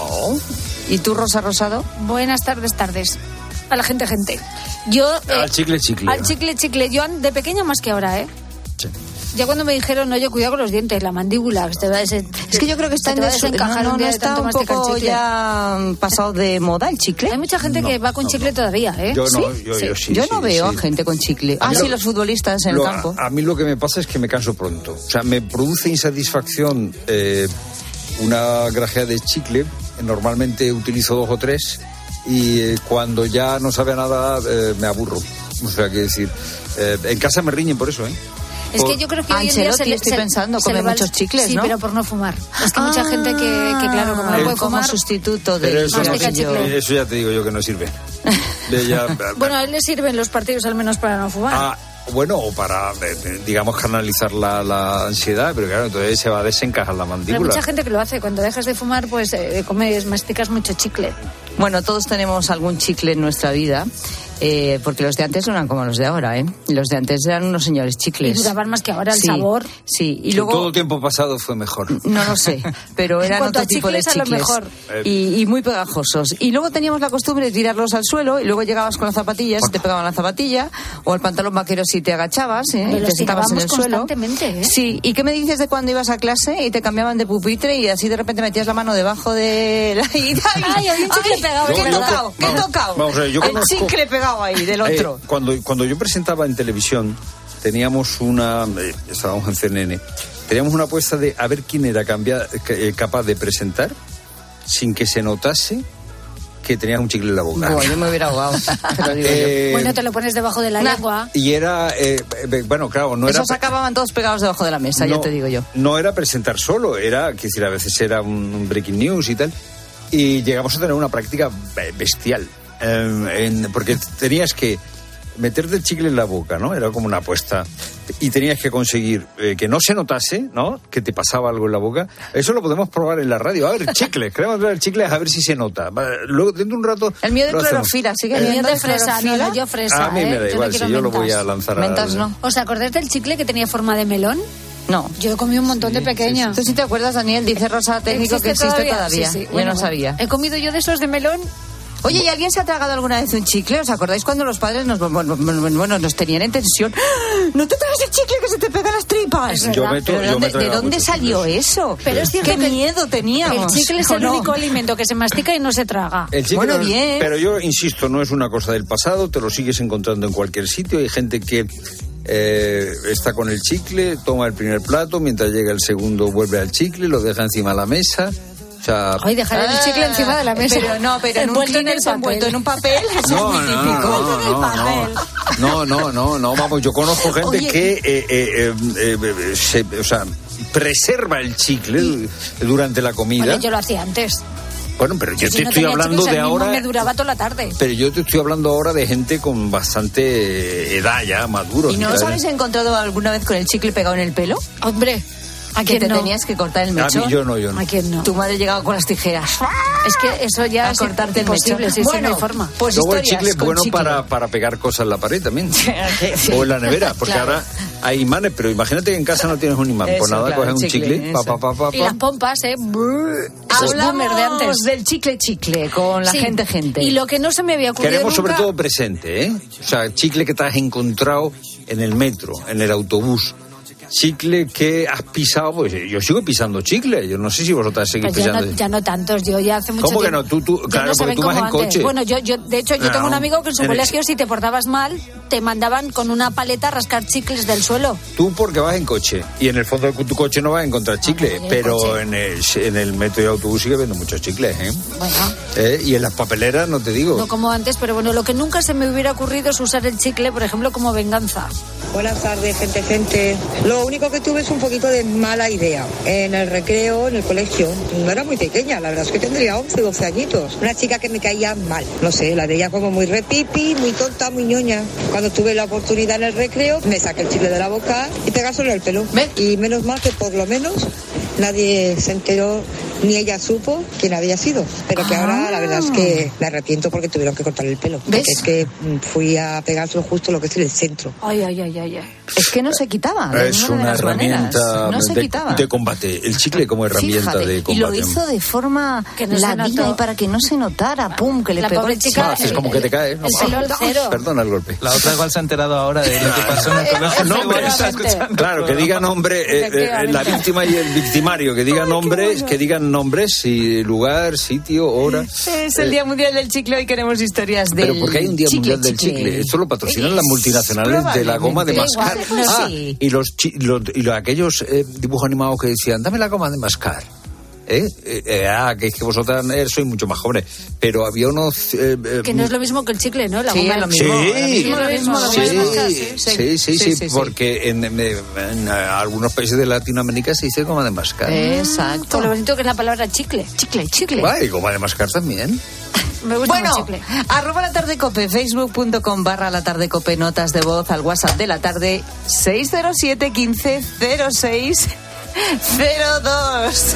¿Y tú, Rosa Rosado? Buenas tardes, tardes. A la gente, gente. Yo... Eh, al chicle, chicle. Al chicle, chicle. Yo de pequeña más que ahora, ¿eh? Sí. Ya cuando me dijeron, oye, cuidado con los dientes, la mandíbula, te va a des... Es que yo creo que está en desencajar, no, no, no está un poco ya pasado de moda el chicle. Hay mucha gente no, que va con no, chicle no. todavía, ¿eh? Yo no, ¿Sí? yo, sí. yo sí. Yo sí, no veo sí. a gente con chicle. Ah, sí, lo, los futbolistas en lo, el campo. A, a mí lo que me pasa es que me canso pronto. O sea, me produce insatisfacción eh, una grajea de chicle. Normalmente utilizo dos o tres y eh, cuando ya no sabe a nada eh, me aburro. O sea, que decir, eh, en casa me riñen por eso, ¿eh? Es que yo creo que hoy en día se le, estoy se, pensando, se come muchos chicles, sí, ¿no? Sí, pero por no fumar. Es que ah, mucha gente que, que claro, como no puede como fumar... sustituto de... Pero eso, no, eso ya te digo yo que no sirve. De ya, bueno, a él le sirven los partidos al menos para no fumar. Ah, bueno, o para, digamos, canalizar la, la ansiedad, pero claro, entonces se va a desencajar la mandíbula. Pero hay mucha gente que lo hace. Cuando dejas de fumar, pues eh, comes, masticas mucho chicle. Bueno, todos tenemos algún chicle en nuestra vida. Eh, porque los de antes no eran como los de ahora, ¿eh? Los de antes eran unos señores chicles. Y duraban más que ahora el sí, sabor. Sí, y luego... Todo tiempo pasado fue mejor. No lo sé, pero eran otro tipo de chicles. A lo mejor. Y, y muy pegajosos. Y luego teníamos la costumbre de tirarlos al suelo y luego llegabas con las zapatillas y te pegaban la zapatilla o el pantalón vaquero si te agachabas, ¿eh? Y te sentabas en el suelo. ¿eh? Sí, ¿y qué me dices de cuando ibas a clase y te cambiaban de pupitre y así de repente metías la mano debajo de la... ¡Ay, ay había un chicle pegado! ¿Qué he tocado? ¿Qué he tocado? El chicle pegado ahí del otro. Eh, cuando, cuando yo presentaba en televisión, teníamos una... Eh, estábamos en C N N. Teníamos una apuesta de a ver quién era cambia, eh, capaz de presentar sin que se notase que tenías un chicle en la boca. Bueno, yo me hubiera ahogado. Te lo digo eh, yo. Bueno, te lo pones debajo de la nah. lengua. Y era... Eh, bueno, claro, no Esos era... Esos acababan todos pegados debajo de la mesa, no, ya te digo yo. No era presentar solo, era... Quiero decir, a veces era un, un breaking news y tal. Y llegamos a tener una práctica bestial. Eh, en, porque tenías que meterte el chicle en la boca, ¿no? Era como una apuesta. Y tenías que conseguir eh, que no se notase, ¿no? Que te pasaba algo en la boca. Eso lo podemos probar en la radio. A ver, chicle. Queremos ver el chicle a ver si se nota. Luego, dentro de un rato... El mío de clorofila, sigue el mío de fresa, no, no, yo fresa. A mí me da ¿eh? igual, yo si yo lo voy a lanzar a... Mentas no. ¿Os acordáis del chicle que tenía forma de melón? No. Yo he comido un montón sí, de pequeña. Sí, sí. ¿Tú sí te acuerdas, Daniel? Dice Rosa Técnico que existe todavía. todavía. Sí, sí. Yo bueno, no sabía. He comido yo de esos de melón. Oye, ¿y alguien se ha tragado alguna vez un chicle? ¿Os acordáis cuando los padres nos, bueno, bueno, nos tenían en tensión? ¡No te traes el chicle que se te pega las tripas! Yo meto, ¿De yo dónde, me ¿de dónde salió chicles. eso? Pero es cierto ¡Qué que miedo teníamos! El chicle es el no? único alimento que se mastica y no se traga. El chicle bueno, no, bien. Pero yo insisto, no es una cosa del pasado, te lo sigues encontrando en cualquier sitio. Hay gente que... Eh, está con el chicle, toma el primer plato, mientras llega el segundo vuelve al chicle, lo deja encima de la mesa. O sea, Ay, dejar el chicle encima de la mesa. Pero no, pero en un Kleenex envuelto en un papel, eso no, es muy no, típico. No, no, no, no, no, no, no, vamos, yo conozco gente Oye, que eh, eh, eh, eh, se, o sea, preserva el chicle y, durante la comida. Bueno, yo lo hacía antes. Bueno, pero yo si te no estoy hablando chicles, de ahora... me duraba toda la tarde. Pero yo te estoy hablando ahora de gente con bastante edad ya, maduro. ¿Y no os habéis encontrado alguna vez con el chicle pegado en el pelo? Hombre, ¿a quién que te no? tenías que cortar el mechón? A mí yo no, yo no. ¿A quién no? Tu madre llegaba con las tijeras. Es que eso ya a es cortarte imposible, el sí, bueno, sí, no hay forma. Pues luego el chicle es con bueno chicle. para, para pegar cosas en la pared también. sí. O en la nevera, porque claro. ahora hay imanes, pero imagínate que en casa no tienes un imán. Eso, Por nada claro, coges un chicle, chicle pa, pa, pa, pa, pa. Y las pompas, ¿eh? Esos boomers de antes. Del chicle chicle con la sí. gente gente. Y lo que no se me había ocurrido Queremos nunca... sobre todo presente, ¿eh? O sea, chicle que te has encontrado en el metro, en el autobús. chicle que has pisado, pues yo sigo pisando chicle, yo no sé si vosotras seguís Pues ya pisando. no, ya no tantos, yo ya hace mucho ¿Cómo que tiempo. no? Tú, tú, Ya claro, no se porque ven tú vas como en antes. coche. Bueno, yo, yo de hecho, yo No, tengo un amigo que en su en el- colegio, si te portabas mal, te mandaban con una paleta a rascar chicles del suelo. Tú porque vas en coche y en el fondo de tu coche no vas a encontrar chicle, en el pero coche. en el, en el metro y autobús sigue viendo muchos chicles, ¿eh? Bueno, ¿Eh? Y en las papeleras no te digo. no como antes, pero bueno, lo que nunca se me hubiera ocurrido es usar el chicle, por ejemplo, como venganza. Buenas tardes, gente, gente. Lo único que tuve es un poquito de mala idea. En el recreo, en el colegio, no era muy pequeña, la verdad es que tendría once, doce añitos. Una chica que me caía mal. No sé, la veía como muy repipi, muy tonta, muy ñoña. Cuando tuve la oportunidad en el recreo, me saqué el chicle de la boca y pegárselo en el pelo. Y menos mal que por lo menos nadie se enteró, ni ella supo quién había sido. Pero que ahora la verdad es que me arrepiento porque tuvieron que cortar el pelo. ¿Ves? Porque es que mm, fui a pegárselo justo lo que es en el centro. Ay, ay, ay, ay, ay. Es que no se quitaba. de Es ninguna de una las maneras. herramienta No se de, quitaba. de combate. El chicle como herramienta Fíjate, de y combate. lo hizo de forma Que no se ladina notó. y para que no se notara, pum, que le La pegó pobre el chica, Ah, haces como que te caes. ¿no? el pelo al cero. Perdona el golpe. La otra igual se ha enterado ahora de lo que pasó en el colegio. Nombres. Está escuchando. Claro, que diga nombre, eh, eh, Efectivamente. la víctima y el victimario, que digan nombres, que digan nombres, y lugar, sitio, hora. Es el Día Mundial del Chicle y queremos historias del Pero porque hay un Día chicle, Mundial del Chicle. Esto lo patrocinan las multinacionales de la goma de mascar. Igual, no, Ah, sí. y los, chi- los- y los- aquellos eh, dibujos animados que decían, dame la goma de mascar. ¿Eh? Eh, eh, ah, que es que vosotras eh, sois mucho más jóvenes. Pero había unos... eh, eh, Que no es lo mismo que el chicle, ¿no? La Sí, goma es lo de- mismo. Sí, Es lo mismo, lo mismo, lo sí, mismo. sí, sí, sí, Sí, sí, sí. porque en, en- en algunos países de Latinoamérica se dice goma de mascar. Exacto. Por lo bonito que es la palabra chicle. Chicle, chicle. Guay, goma de mascar también. Me gusta Bueno, más chicle. arroba la tarde cope, facebook.com barra la tarde cope, notas de voz al WhatsApp de la tarde, seis cero siete, quince, cero seis, cero dos.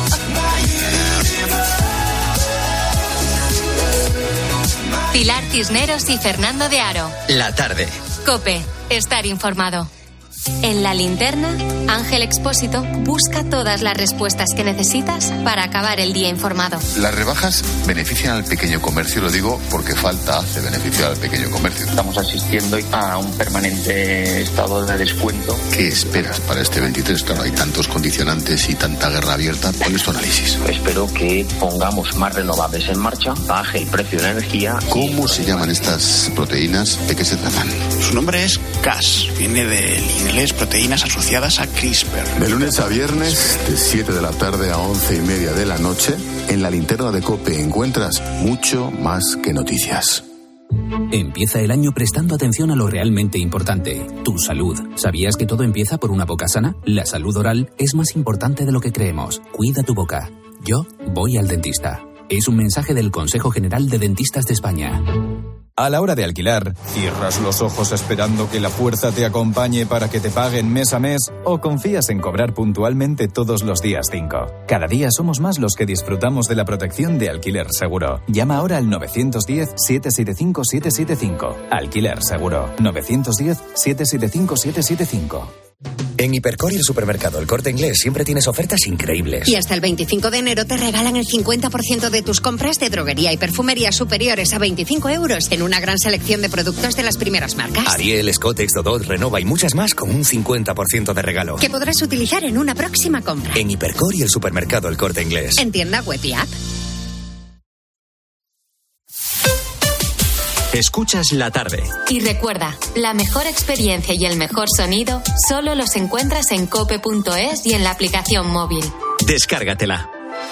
Pilar Cisneros y Fernando de Aro. La tarde. Cope, estar informado. En La Linterna, Ángel Expósito busca todas las respuestas que necesitas para acabar el día informado. Las rebajas benefician al pequeño comercio, lo digo porque falta hace beneficiar al pequeño comercio. Estamos asistiendo a un permanente estado de descuento. ¿Qué esperas para este veintitrés? Claro, hay tantos condicionantes y tanta guerra abierta. ¿Cuál es tu análisis? Espero que pongamos más renovables en marcha, baje el precio de la energía. ¿Cómo se llaman estas proteínas? ¿De qué se tratan? Su nombre es C A S, viene del inglés proteínas asociadas a CRISPR. De lunes a viernes, de siete de la tarde a once y media de la noche, en la linterna de COPE encuentras mucho más que noticias. Empieza el año prestando atención a lo realmente importante, tu salud. ¿Sabías que todo empieza por una boca sana? La salud oral es más importante de lo que creemos. Cuida tu boca. Yo voy al dentista. Es un mensaje del Consejo General de Dentistas de España. A la hora de alquilar, ¿cierras los ojos esperando que la fuerza te acompañe para que te paguen mes a mes o confías en cobrar puntualmente todos los días cinco? Cada día somos más los que disfrutamos de la protección de Alquiler Seguro. Llama ahora al nueve uno cero, siete siete cinco, siete siete cinco. Alquiler Seguro. nueve uno cero, siete siete cinco, siete siete cinco. En Hipercor y el supermercado El Corte Inglés siempre tienes ofertas increíbles. Y hasta el veinticinco de enero te regalan el cincuenta por ciento de tus compras de droguería y perfumería superiores a veinticinco euros en una gran selección de productos de las primeras marcas. Ariel, Scottex, Dodot, Renova y muchas más con un cincuenta por ciento de regalo. Que podrás utilizar en una próxima compra. En Hipercor y el supermercado El Corte Inglés. En tienda web y app. Escuchas La Tarde. Y recuerda, la mejor experiencia y el mejor sonido solo los encuentras en cope punto es y en la aplicación móvil. Descárgatela.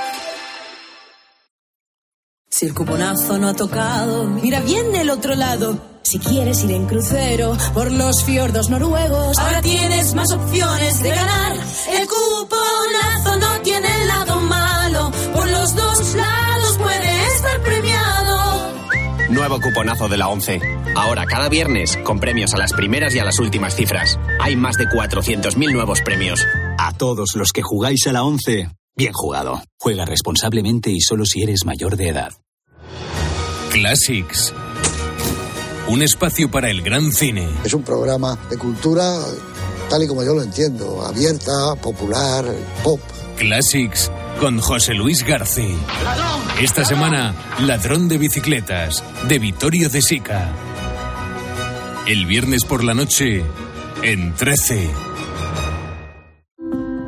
Si el cuponazo no ha tocado, mira bien del otro lado. Si quieres ir en crucero por los fiordos noruegos, ahora tienes más opciones de ganar. El cuponazo no tiene el lado malo, por los dos lados puede estar premiado. Nuevo cuponazo de la ONCE. Ahora cada viernes con premios a las primeras y a las últimas cifras. Hay más de cuatrocientos mil nuevos premios. A todos los que jugáis a la ONCE, bien jugado. Juega responsablemente y solo si eres mayor de edad. Classics. Un espacio para el gran cine. Es un programa de cultura tal y como yo lo entiendo, abierta, popular, pop. Classics con José Luis García. Esta semana, Ladrón de bicicletas, de Vittorio De Sica. El viernes por la noche, en trece.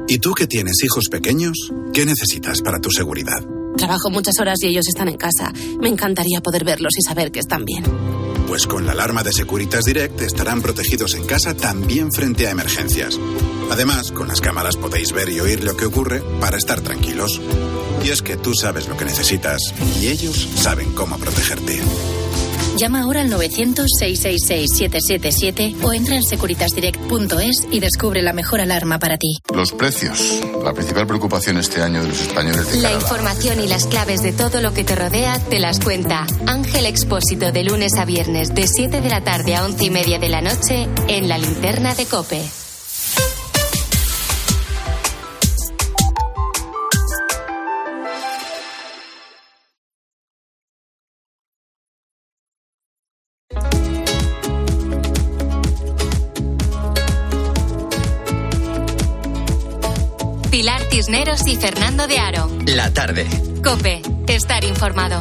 ¿Y tú que tienes hijos pequeños? ¿Qué necesitas para tu seguridad? Trabajo muchas horas y ellos están en casa. Me encantaría poder verlos y saber que están bien. Pues con la alarma de Securitas Direct estarán protegidos en casa también frente a emergencias. Además, con las cámaras podéis ver y oír lo que ocurre para estar tranquilos. Y es que tú sabes lo que necesitas y ellos saben cómo protegerte. Llama ahora al novecientos, seiscientos sesenta y seis, siete siete siete o entra en securitas direct punto es y descubre la mejor alarma para ti. Los precios, la principal preocupación este año de los españoles. De la información y las claves de todo lo que te rodea te las cuenta Ángel Expósito de lunes a viernes de siete de la tarde a once y media de la noche en La Linterna de COPE. Pilar Cisneros y Fernando de Aro. La tarde. COPE. Estar informado.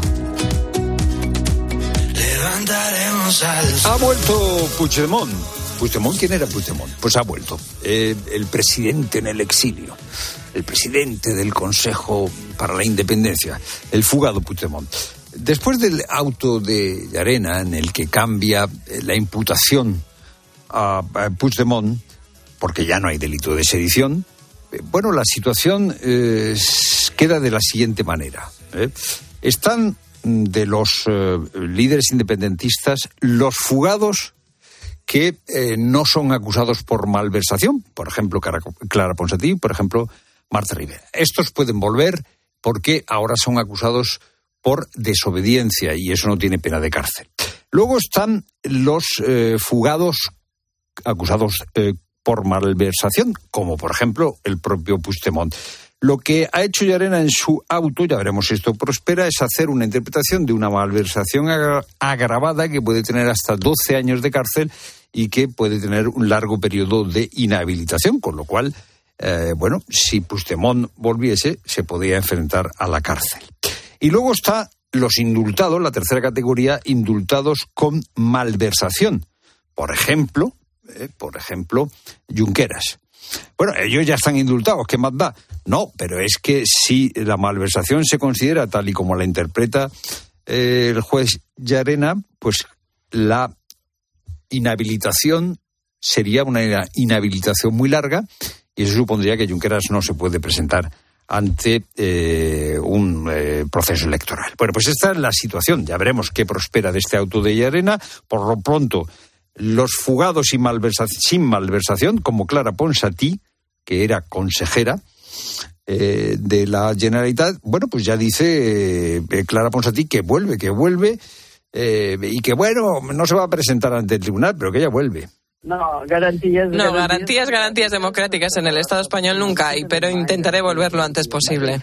Ha vuelto Puigdemont. ¿Puigdemont? ¿Quién era Puigdemont? Pues ha vuelto. Eh, el presidente en el exilio. El presidente del Consejo para la Independencia. El fugado Puigdemont. Después del auto de Llarena, en el que cambia la imputación a, a Puigdemont, porque ya no hay delito de sedición, bueno, la situación eh, queda de la siguiente manera. ¿eh? Están de los eh, líderes independentistas los fugados que eh, no son acusados por malversación, por ejemplo, Clara Ponsatí, por ejemplo, Marta Rivera. Estos pueden volver porque ahora son acusados por desobediencia y eso no tiene pena de cárcel. Luego están los eh, fugados acusados eh, por malversación, como por ejemplo el propio Puigdemont. Lo que ha hecho Llarena en su auto, ya veremos si esto prospera, es hacer una interpretación de una malversación agra- agravada que puede tener hasta doce años de cárcel y que puede tener un largo periodo de inhabilitación, con lo cual, eh, bueno, si Puigdemont volviese, se podría enfrentar a la cárcel. Y luego está los indultados, la tercera categoría, indultados con malversación. Por ejemplo, eh, por ejemplo, Junqueras. Bueno, ellos ya están indultados, ¿qué más da? No, pero es que si la malversación se considera tal y como la interpreta eh, el juez Llarena, pues la inhabilitación sería una inhabilitación muy larga y eso supondría que Junqueras no se puede presentar ante eh, un eh, proceso electoral. Bueno, pues esta es la situación. Ya veremos qué prospera de este auto de Llarena. Por lo pronto, los fugados sin malversación, sin malversación como Clara Ponsatí, que era consejera eh, de la Generalitat, bueno, pues ya dice eh, Clara Ponsatí que vuelve, que vuelve eh, y que, bueno, no se va a presentar ante el tribunal, pero que ella vuelve. No, garantías, no, garantías, garantías democráticas en el Estado español nunca hay, pero intentaré volver lo antes posible.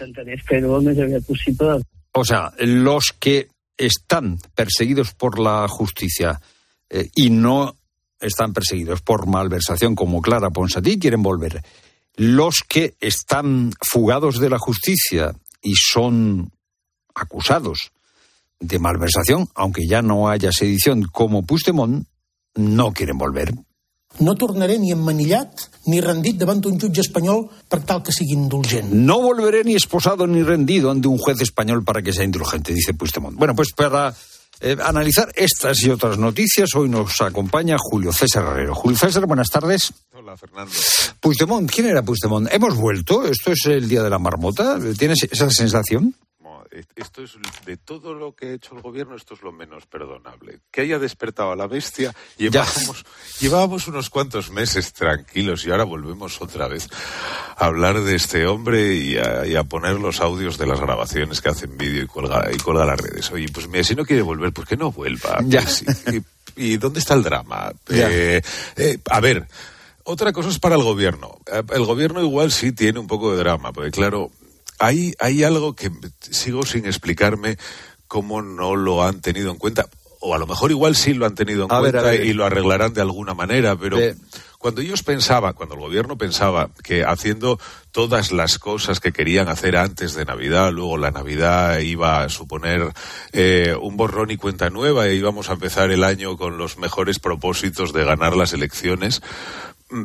O sea, los que están perseguidos por la justicia eh, y no están perseguidos por malversación como Clara Ponsatí quieren volver. Los que están fugados de la justicia y son acusados de malversación, aunque ya no haya sedición como Puigdemont, no quieren volver. No tornaré ni emmanillat ni rendit davant un jutge espanyol per tal que sigui indulgent. No volveré ni esposado ni rendido ante un juez español para que sea indulgente, dice Puigdemont. Bueno, pues para eh, analizar estas y otras noticias, hoy nos acompaña Julio César Herrero. Julio César, buenas tardes. Hola, Fernando. Puigdemont, ¿quién era Puigdemont? ¿Hemos vuelto? ¿Esto es el día de la marmota? ¿Tienes esa sensación? Esto es, de todo lo que ha hecho el gobierno, esto es lo menos perdonable. Que haya despertado a la bestia, llevábamos, llevábamos unos cuantos meses tranquilos y ahora volvemos otra vez a hablar de este hombre y a, y a poner los audios de las grabaciones que hacen vídeo y cuelga, y cuelga a las redes. Oye, pues mira, si no quiere volver, pues que no vuelva. Ya. Pues, y, ¿Y dónde está el drama? Eh, eh, a ver, otra cosa es para el gobierno. El gobierno igual sí tiene un poco de drama, porque claro, Hay, hay algo que sigo sin explicarme cómo no lo han tenido en cuenta. O a lo mejor igual sí lo han tenido en a cuenta ver, ver. y lo arreglarán de alguna manera. Pero eh. cuando ellos pensaban, cuando el gobierno pensaba que haciendo todas las cosas que querían hacer antes de Navidad, luego la Navidad iba a suponer eh, un borrón y cuenta nueva e íbamos a empezar el año con los mejores propósitos de ganar las elecciones,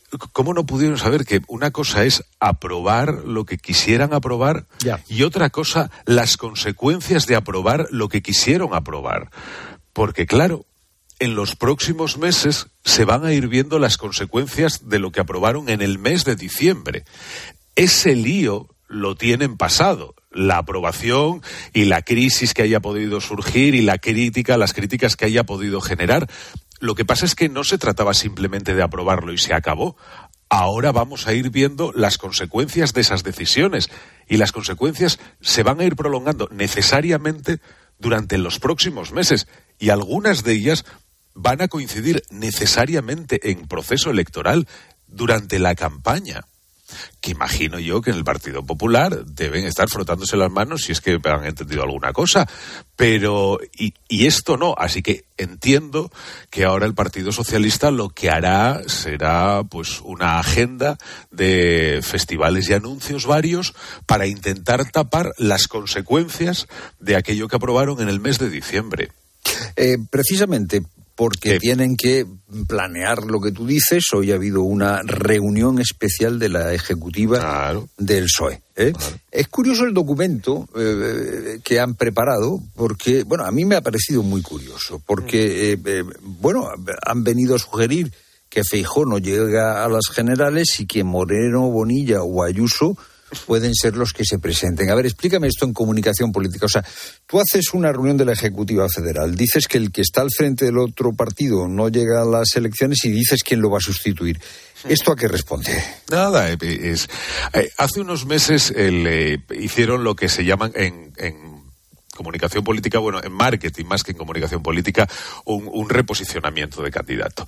¿cómo no pudieron saber que una cosa es aprobar lo que quisieran aprobar ya. y otra cosa las consecuencias de aprobar lo que quisieron aprobar? Porque claro, en los próximos meses se van a ir viendo las consecuencias de lo que aprobaron en el mes de diciembre. Ese lío lo tienen pasado. La aprobación y la crisis que haya podido surgir y la crítica, las críticas que haya podido generar. Lo que pasa es que no se trataba simplemente de aprobarlo y se acabó. Ahora vamos a ir viendo las consecuencias de esas decisiones y las consecuencias se van a ir prolongando necesariamente durante los próximos meses y algunas de ellas van a coincidir necesariamente en proceso electoral durante la campaña. Que imagino yo que en el Partido Popular deben estar frotándose las manos si es que han entendido alguna cosa, pero y, y esto no, así que entiendo que ahora el Partido Socialista lo que hará será pues una agenda de festivales y anuncios varios para intentar tapar las consecuencias de aquello que aprobaron en el mes de diciembre. Eh, precisamente porque ¿Qué? Tienen que planear lo que tú dices. Hoy ha habido una reunión especial de la ejecutiva claro. del P S O E. ¿eh? Claro. Es curioso el documento eh, que han preparado, porque, bueno, a mí me ha parecido muy curioso, porque, eh, eh, bueno, han venido a sugerir que Feijóo no llega a las generales y que Moreno, Bonilla o Ayuso pueden ser los que se presenten. A ver, explícame esto en comunicación política. O sea, tú haces una reunión de la Ejecutiva Federal, dices que el que está al frente del otro partido no llega a las elecciones y dices quién lo va a sustituir. ¿Esto a qué responde? Nada, es, eh, hace unos meses el, eh, hicieron lo que se llaman en... en comunicación política, bueno, en marketing más que en comunicación política, un, un reposicionamiento de candidato.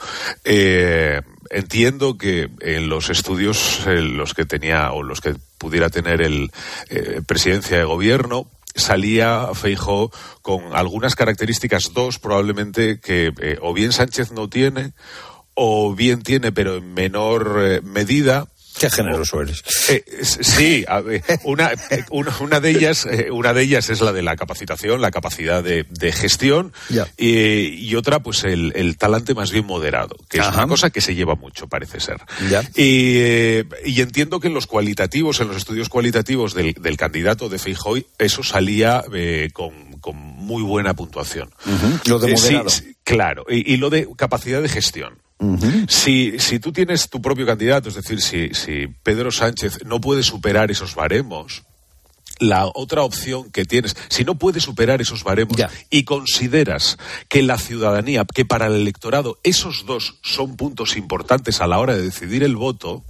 Eh, entiendo que en los estudios, eh, los que tenía o los que pudiera tener el eh, presidencia de gobierno, salía Feijóo con algunas características, dos probablemente, que eh, o bien Sánchez no tiene, o bien tiene, pero en menor eh, medida. Qué generoso eres. Eh, sí, a ver, una, una, una de ellas, eh, una de ellas es la de la capacitación, la capacidad de, de gestión, y, y otra, pues el, el talante más bien moderado, que es Ajá. una cosa que se lleva mucho, parece ser. Ya. Y, eh, y entiendo que en los cualitativos, en los estudios cualitativos del, del candidato de Feijóo, eso salía eh, con, con muy buena puntuación. Uh-huh. Lo de moderado. Eh, sí, claro, y, y lo de capacidad de gestión. Uh-huh. Si, si tú tienes tu propio candidato, es decir, si, si Pedro Sánchez no puede superar esos baremos, la otra opción que tienes, si no puedes superar esos baremos ya. y consideras que la ciudadanía, que para el electorado esos dos son puntos importantes a la hora de decidir el voto,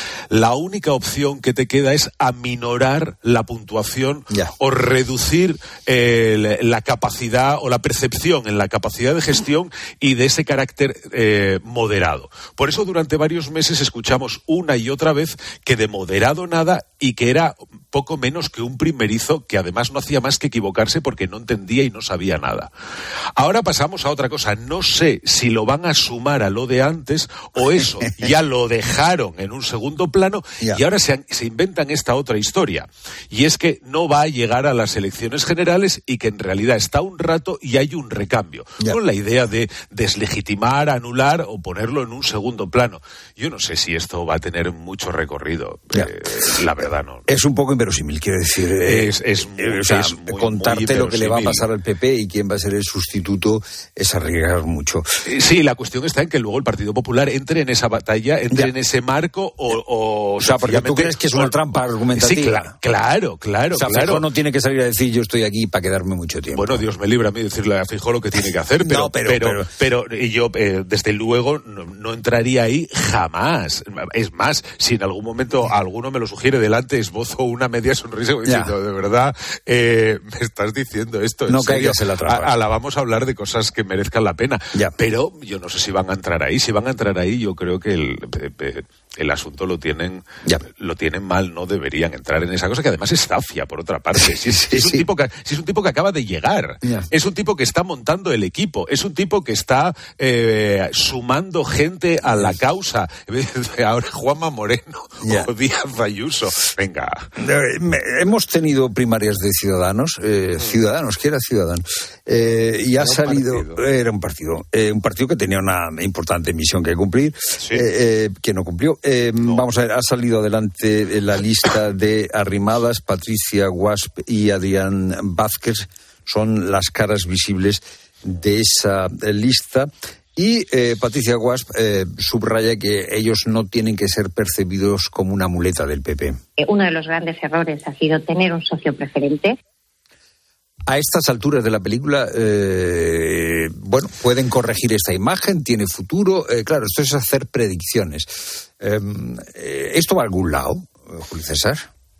la única opción que te queda es aminorar la puntuación ya. o reducir eh, la capacidad o la percepción en la capacidad de gestión y de ese carácter eh, moderado. Por eso durante varios meses escuchamos una y otra vez que de moderado nada y que era poco menos que un primerizo que además no hacía más que equivocarse porque no entendía y no sabía nada. Ahora pasamos a otra cosa. No sé si lo van a sumar a lo de antes o eso ya lo dejaron en un segundo plano yeah. y ahora se, han, se inventan esta otra historia. Y es que no va a llegar a las elecciones generales y que en realidad está un rato y hay un recambio. Yeah. Con la idea de deslegitimar, anular o ponerlo en un segundo plano. Yo no sé si esto va a tener mucho recorrido. Yeah. Eh, la verdad no. Es un poco inverosímil, quiero decir. Eh, es, es, eh, o sea, es muy, contarte muy lo que le va a pasar al P P y quién va a ser el sustituto es arriesgar mucho. Sí, la cuestión está en que luego el Partido Popular entre en esa batalla, entre ya. en ese marco o... O, o sea, porque tú crees que es una trampa argumentativa. Sí, cla- claro, claro, o sea, claro. Feijóo no tiene que salir a decir yo estoy aquí para quedarme mucho tiempo. Bueno, Dios me libre a mí decirle a Feijóo lo que tiene que hacer, pero, no, pero, pero, pero, pero y yo eh, desde luego no, no entraría ahí jamás. Es más, si en algún momento alguno me lo sugiere delante, esbozo una media sonrisa diciendo, de verdad, eh, me estás diciendo esto. No serio? caigas en la trampa. A, a la vamos a hablar de cosas que merezcan la pena. Ya. Pero yo no sé si van a entrar ahí. Si van a entrar ahí, yo creo que el, el, el asunto lo tienen ya. lo tienen mal, no deberían entrar en esa cosa que además es zafia, por otra parte. Si es, sí, es un sí. tipo que, si es un tipo que acaba de llegar, ya. es un tipo que está montando el equipo, es un tipo que está eh, sumando gente a la causa. Ahora Juanma Moreno ya. o Díaz Ayuso. Venga. Hemos tenido primarias de Ciudadanos, eh, Ciudadanos, que era Ciudadanos, eh, y ha salido, partido. era un partido, eh, un partido que tenía una importante misión que cumplir, Sí. eh, eh, que no cumplió. eh, no. Vamos a ver, ha salido adelante la lista de Arrimadas, Patricia Guasp y Adrián Vázquez. Son las caras visibles de esa lista. Y eh, Patricia Guasp eh, subraya que ellos no tienen que ser percibidos como una muleta del P P. Uno de los grandes errores ha sido tener un socio preferente. A estas alturas de la película, eh, bueno, pueden corregir esta imagen, tiene futuro. Eh, claro, esto es hacer predicciones. Eh, eh, ¿Esto va a algún lado, Julio César?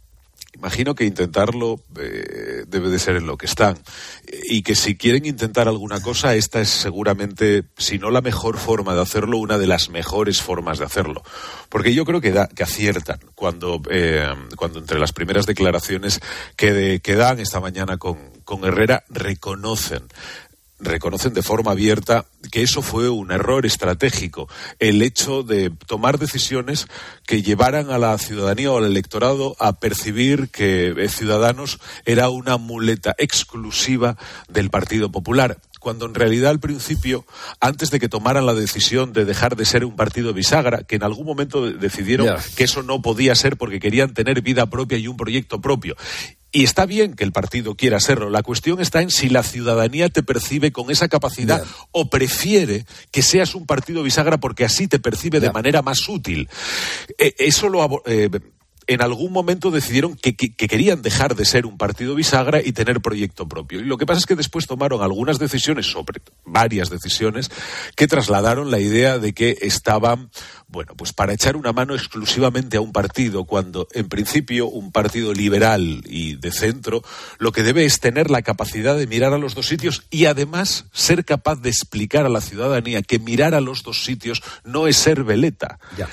Imagino que intentarlo eh, debe de ser en lo que están. Y que si quieren intentar alguna cosa, esta es seguramente, si no la mejor forma de hacerlo, una de las mejores formas de hacerlo. Porque yo creo que, da, que aciertan cuando, eh, cuando entre las primeras declaraciones que, de, que dan esta mañana con, con Herrera reconocen reconocen de forma abierta que eso fue un error estratégico, el hecho de tomar decisiones que llevaran a la ciudadanía o al electorado a percibir que Ciudadanos era una muleta exclusiva del Partido Popular, cuando en realidad al principio, antes de que tomaran la decisión de dejar de ser un partido bisagra, que en algún momento decidieron yeah. que eso no podía ser porque querían tener vida propia y un proyecto propio. Y está bien que el partido quiera serlo. La cuestión está en si la ciudadanía te percibe con esa capacidad yeah. o prefiere que seas un partido bisagra porque así te percibe yeah. de manera más útil. Eh, eso lo... Eh, en algún momento decidieron que, que, que querían dejar de ser un partido bisagra y tener proyecto propio. Y lo que pasa es que después tomaron algunas decisiones, sobre varias decisiones, que trasladaron la idea de que estaban, bueno, pues para echar una mano exclusivamente a un partido, cuando en principio un partido liberal y de centro lo que debe es tener la capacidad de mirar a los dos sitios y además ser capaz de explicar a la ciudadanía que mirar a los dos sitios no es ser veleta. Ya.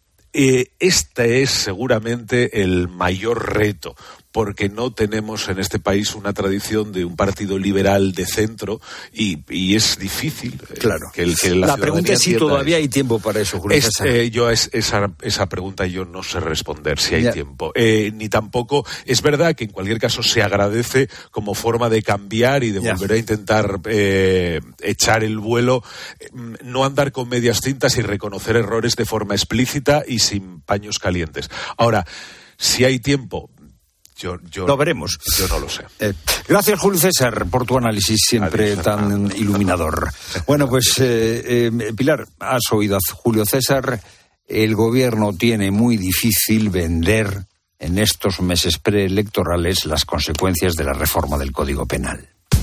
Eh, este es seguramente el mayor reto, porque no tenemos en este país una tradición de un partido liberal de centro y, y es difícil claro. que, el, que la, la pregunta es si todavía eso. hay tiempo para eso, Julio es, César. Eh, yo es, esa, esa pregunta yo no sé responder si hay ya. tiempo, eh, ni tampoco es verdad que en cualquier caso se agradece como forma de cambiar y de ya. volver a intentar eh, echar el vuelo, no andar con medias tintas y reconocer errores de forma explícita y sin paños calientes. Ahora, si hay tiempo, Yo, yo, lo veremos. Yo no lo sé. Eh, gracias, Julio César, por tu análisis siempre Adiós, tan hermano. iluminador. Bueno, pues, eh, eh, Pilar, has oído a Julio César. El gobierno tiene muy difícil vender en estos meses preelectorales las consecuencias de la reforma del Código Penal.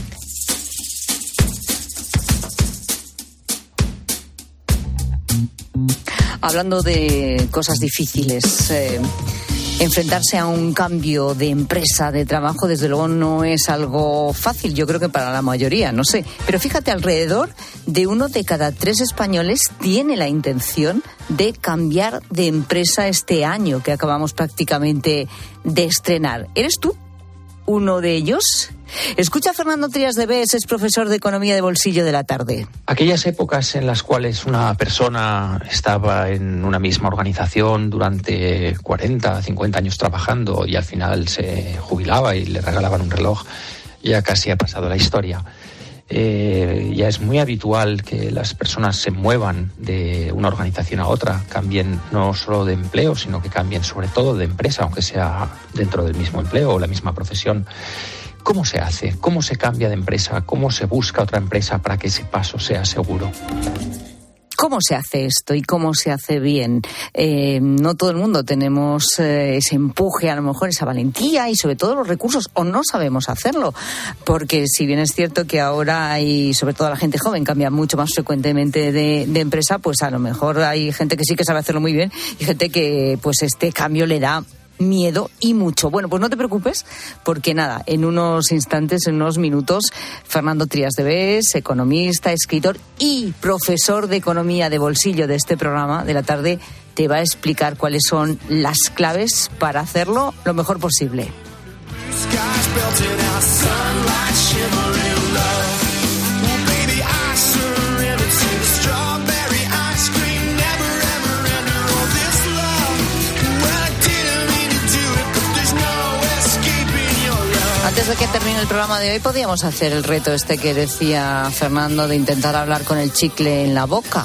Hablando de cosas difíciles, eh, enfrentarse a un cambio de empresa, de trabajo, desde luego no es algo fácil, yo creo que para la mayoría, no sé. Pero fíjate, alrededor de uno de cada tres españoles tiene la intención de cambiar de empresa este año que acabamos prácticamente de estrenar. ¿Eres tú uno de ellos? Escucha a Fernando Trías de Bes, es profesor de Economía de Bolsillo de La Tarde. Aquellas épocas en las cuales una persona estaba en una misma organización durante cuarenta, cincuenta años trabajando y al final se jubilaba y le regalaban un reloj, ya casi ha pasado la historia. Eh, ya es muy habitual que las personas se muevan de una organización a otra, cambien no solo de empleo, sino que cambien sobre todo de empresa, aunque sea dentro del mismo empleo o la misma profesión. ¿Cómo se hace? ¿Cómo se cambia de empresa? ¿Cómo se busca otra empresa para que ese paso sea seguro? ¿Cómo se hace esto y cómo se hace bien? Eh, no todo el mundo tenemos eh, ese empuje, a lo mejor esa valentía y sobre todo los recursos, o no sabemos hacerlo. Porque si bien es cierto que ahora hay, sobre todo la gente joven, cambia mucho más frecuentemente de, de empresa, pues a lo mejor hay gente que sí que sabe hacerlo muy bien y gente que pues este cambio le da miedo y mucho. Bueno, pues no te preocupes, porque nada, en unos instantes, en unos minutos, Fernando Trías de Bes, economista, escritor y profesor de Economía de Bolsillo de este programa de La Tarde, te va a explicar cuáles son las claves para hacerlo lo mejor posible. Antes de que termine el programa de hoy, podríamos hacer el reto este que decía Fernando de intentar hablar con el chicle en la boca.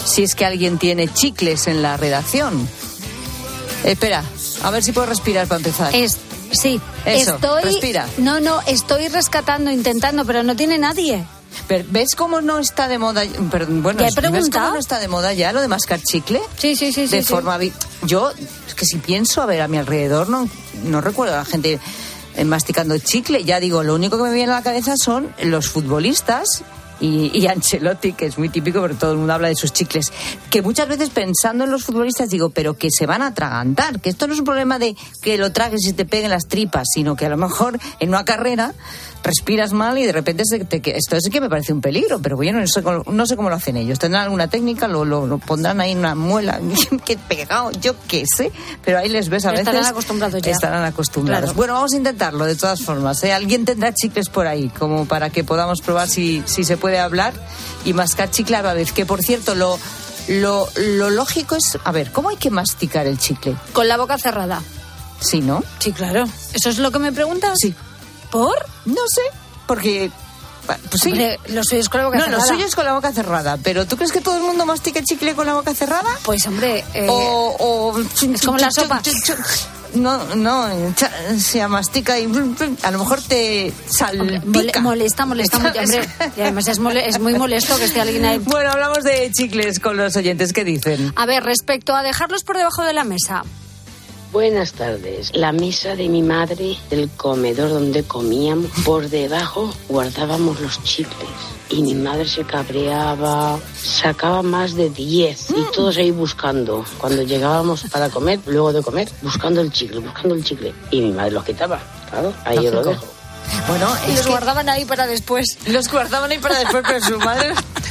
si es que alguien tiene chicles en la redacción. Espera, a ver si puedo respirar para empezar. Es, sí, Eso, estoy... respira. No, no, estoy rescatando, intentando, pero no tiene nadie. Pero, ¿ves cómo no está de moda? Pero, bueno, ¿Ya he ¿ves cómo preguntado? no está de moda ya lo de mascar chicle? Sí, sí, sí. De sí, forma... sí. Yo, es que si pienso, a ver, a mi alrededor no, no recuerdo a la gente masticando chicle. Ya digo, lo único que me viene a la cabeza son los futbolistas y, y Ancelotti, que es muy típico, pero todo el mundo habla de sus chicles. Que muchas veces pensando en los futbolistas digo, pero que se van a atragantar, que esto no es un problema de que lo tragues y te peguen las tripas, sino que a lo mejor en una carrera respiras mal y de repente se te, esto sí que me parece un peligro, pero yo no sé, no sé cómo lo hacen ellos. Tendrán alguna técnica, lo, lo, lo pondrán ahí en una muela, que pegado, yo qué sé, pero ahí les ves a veces. Estarán acostumbrados ya. Estarán acostumbrados. Claro. Bueno, vamos a intentarlo de todas formas, ¿eh? Alguien tendrá chicles por ahí, como para que podamos probar si, si se puede hablar y mascar chicle a la vez. Que por cierto, lo, lo, lo lógico es, a ver, ¿cómo hay que masticar el chicle? Con la boca cerrada. Sí, ¿no? Sí, claro. ¿Eso es lo que me preguntas? Sí. ¿Por? No sé, porque... Pues sí. Hombre, lo suyo es con la boca no, cerrada. No, lo suyo es con la boca cerrada. ¿Pero tú crees que todo el mundo mastica el chicle con la boca cerrada? Pues, hombre... Eh, o, o... Es como la sopa. No, no, se mastica y a lo mejor te salpica. Molesta, molesta mucho, hombre. Y además es, mole, es muy molesto que esté alguien ahí. Bueno, hablamos de chicles con los oyentes. ¿Qué dicen? A ver, respecto a dejarlos por debajo de la mesa... Buenas tardes. La mesa de mi madre, el comedor donde comíamos, por debajo guardábamos los chicles. Y mi madre se cabreaba, sacaba más de diez y todos ahí buscando. Cuando llegábamos para comer, luego de comer, buscando el chicle, buscando el chicle. Y mi madre los quitaba, claro, ahí yo lo dejo. Bueno, y los que... guardaban ahí para después. Los guardaban ahí para después, pero su madre...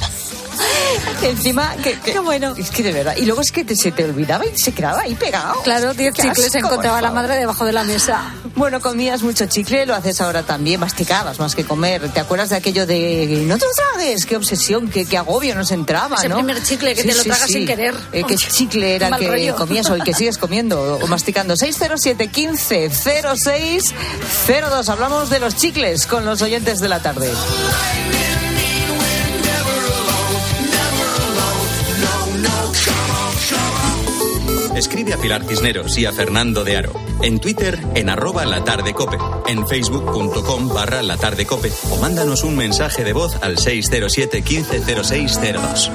Encima, que, que, qué bueno. Es que de verdad. Y luego es que te, se te olvidaba y se quedaba ahí pegado. Claro, diez chicles se encontraba la madre debajo de la mesa. Bueno, comías mucho chicle, lo haces ahora también, masticabas más que comer. ¿Te acuerdas de aquello de no te lo tragues? Qué obsesión, qué, qué agobio nos entraba, Ese ¿no? primer chicle que sí, te lo sí, tragas sí. sin querer. Eh, ¿Qué chicle era el que rollo. comías o el que sigues comiendo o masticando? seis cero siete, quince, cero seis, cero dos. Hablamos de los chicles con los oyentes de la tarde. Escribe a Pilar Cisneros y a Fernando de Aro. En Twitter, en arroba latardecope. En facebook.com barra latardecope. O mándanos un mensaje de voz al seis cero siete, quince, cero seis cero dos.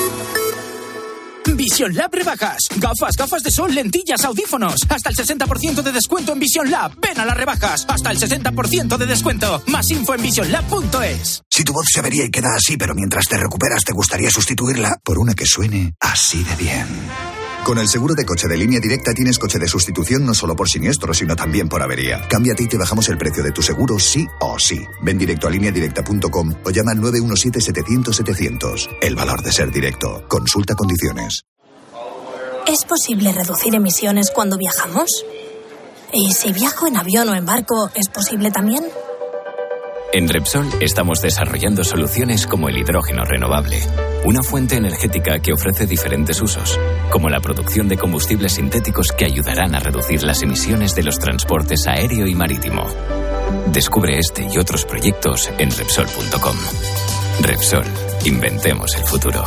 Vision Lab rebajas. Gafas, gafas de sol, lentillas, audífonos. Hasta el sesenta por ciento de descuento en Vision Lab. Ven a las rebajas. Hasta el sesenta por ciento de descuento. Más info en vision lab punto es. Si tu voz se avería y queda así, pero mientras te recuperas te gustaría sustituirla por una que suene así de bien. Con el seguro de coche de Línea Directa tienes coche de sustitución no solo por siniestro, sino también por avería. Cámbiate y te bajamos el precio de tu seguro sí o sí. Ven directo a línea directa punto com o llama al nueve uno siete, setecientos, setecientos. El valor de ser directo. Consulta condiciones. ¿Es posible reducir emisiones cuando viajamos? ¿Y si viajo en avión o en barco, es posible también? En Repsol estamos desarrollando soluciones como el hidrógeno renovable, una fuente energética que ofrece diferentes usos, como la producción de combustibles sintéticos que ayudarán a reducir las emisiones de los transportes aéreo y marítimo. Descubre este y otros proyectos en Repsol punto com. Repsol, inventemos el futuro.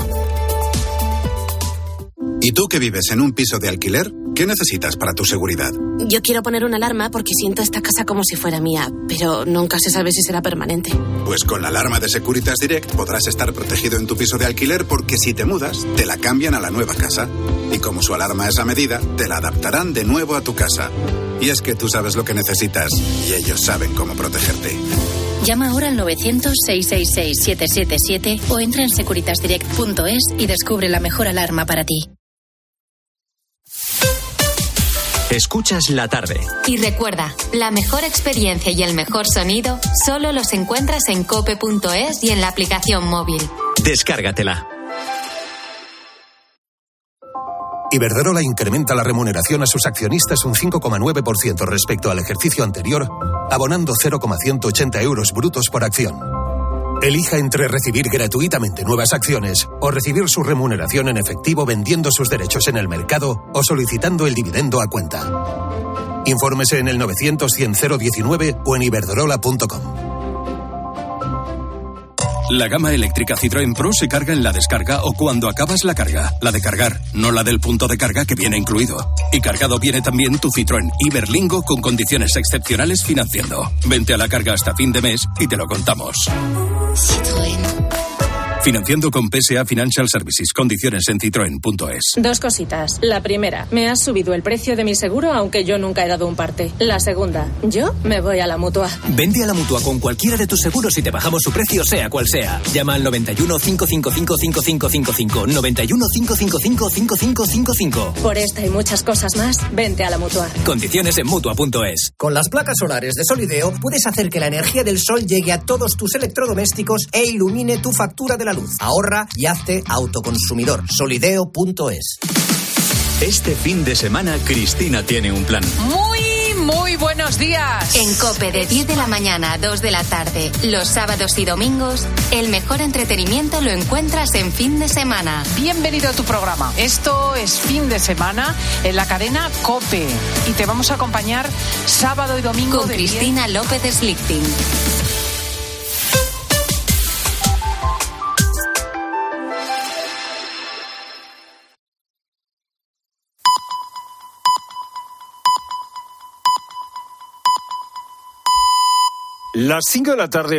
¿Y tú que vives en un piso de alquiler? ¿Qué necesitas para tu seguridad? Yo quiero poner una alarma porque siento esta casa como si fuera mía, pero nunca se sabe si será permanente. Pues con la alarma de Securitas Direct podrás estar protegido en tu piso de alquiler porque si te mudas, te la cambian a la nueva casa. Y como su alarma es a medida, te la adaptarán de nuevo a tu casa. Y es que tú sabes lo que necesitas y ellos saben cómo protegerte. Llama ahora al novecientos, seiscientos sesenta y seis, siete siete siete o entra en securitas direct punto es y descubre la mejor alarma para ti. Escuchas la tarde. Y recuerda, la mejor experiencia y el mejor sonido solo los encuentras en cope punto es y en la aplicación móvil. Descárgatela. Iberdrola incrementa la remuneración a sus accionistas un cinco coma nueve por ciento respecto al ejercicio anterior, abonando cero coma ciento ochenta euros brutos por acción. Elija entre recibir gratuitamente nuevas acciones o recibir su remuneración en efectivo vendiendo sus derechos en el mercado o solicitando el dividendo a cuenta. Infórmese en el novecientos, cien, cero diecinueve o en iberdrola punto com. La gama eléctrica Citroën Pro se carga en la descarga o cuando acabas la carga. La de cargar, no la del punto de carga que viene incluido. Y cargado viene también tu Citroën Iberlingo con condiciones excepcionales financiando. Vente a la carga hasta fin de mes y te lo contamos. Citroën. Financiando con P S A Financial Services. Condiciones en citroen punto es. Dos cositas. La primera, me has subido el precio de mi seguro aunque yo nunca he dado un parte. La segunda, yo me voy a la Mutua. Vende a la Mutua con cualquiera de tus seguros y te bajamos su precio sea cual sea. Llama al noventa y uno, cinco cinco cinco, cinco cinco cinco cinco. noventa y uno, cinco cinco cinco, cinco cinco cinco cinco. Por esta y muchas cosas más, vente a la Mutua. Condiciones en Mutua punto es. Con las placas solares de Solideo puedes hacer que la energía del sol llegue a todos tus electrodomésticos e ilumine tu factura de la luz. Ahorra y hazte autoconsumidor. Solideo punto es. Este fin de semana Cristina tiene un plan. Muy, muy buenos días. En COPE de diez de la mañana a dos de la tarde, los sábados y domingos, el mejor entretenimiento lo encuentras en fin de semana. Bienvenido a tu programa. Esto es Fin de Semana en la cadena COPE y te vamos a acompañar sábado y domingo con de Cristina diez... López Slichting. Las cinco de la tarde.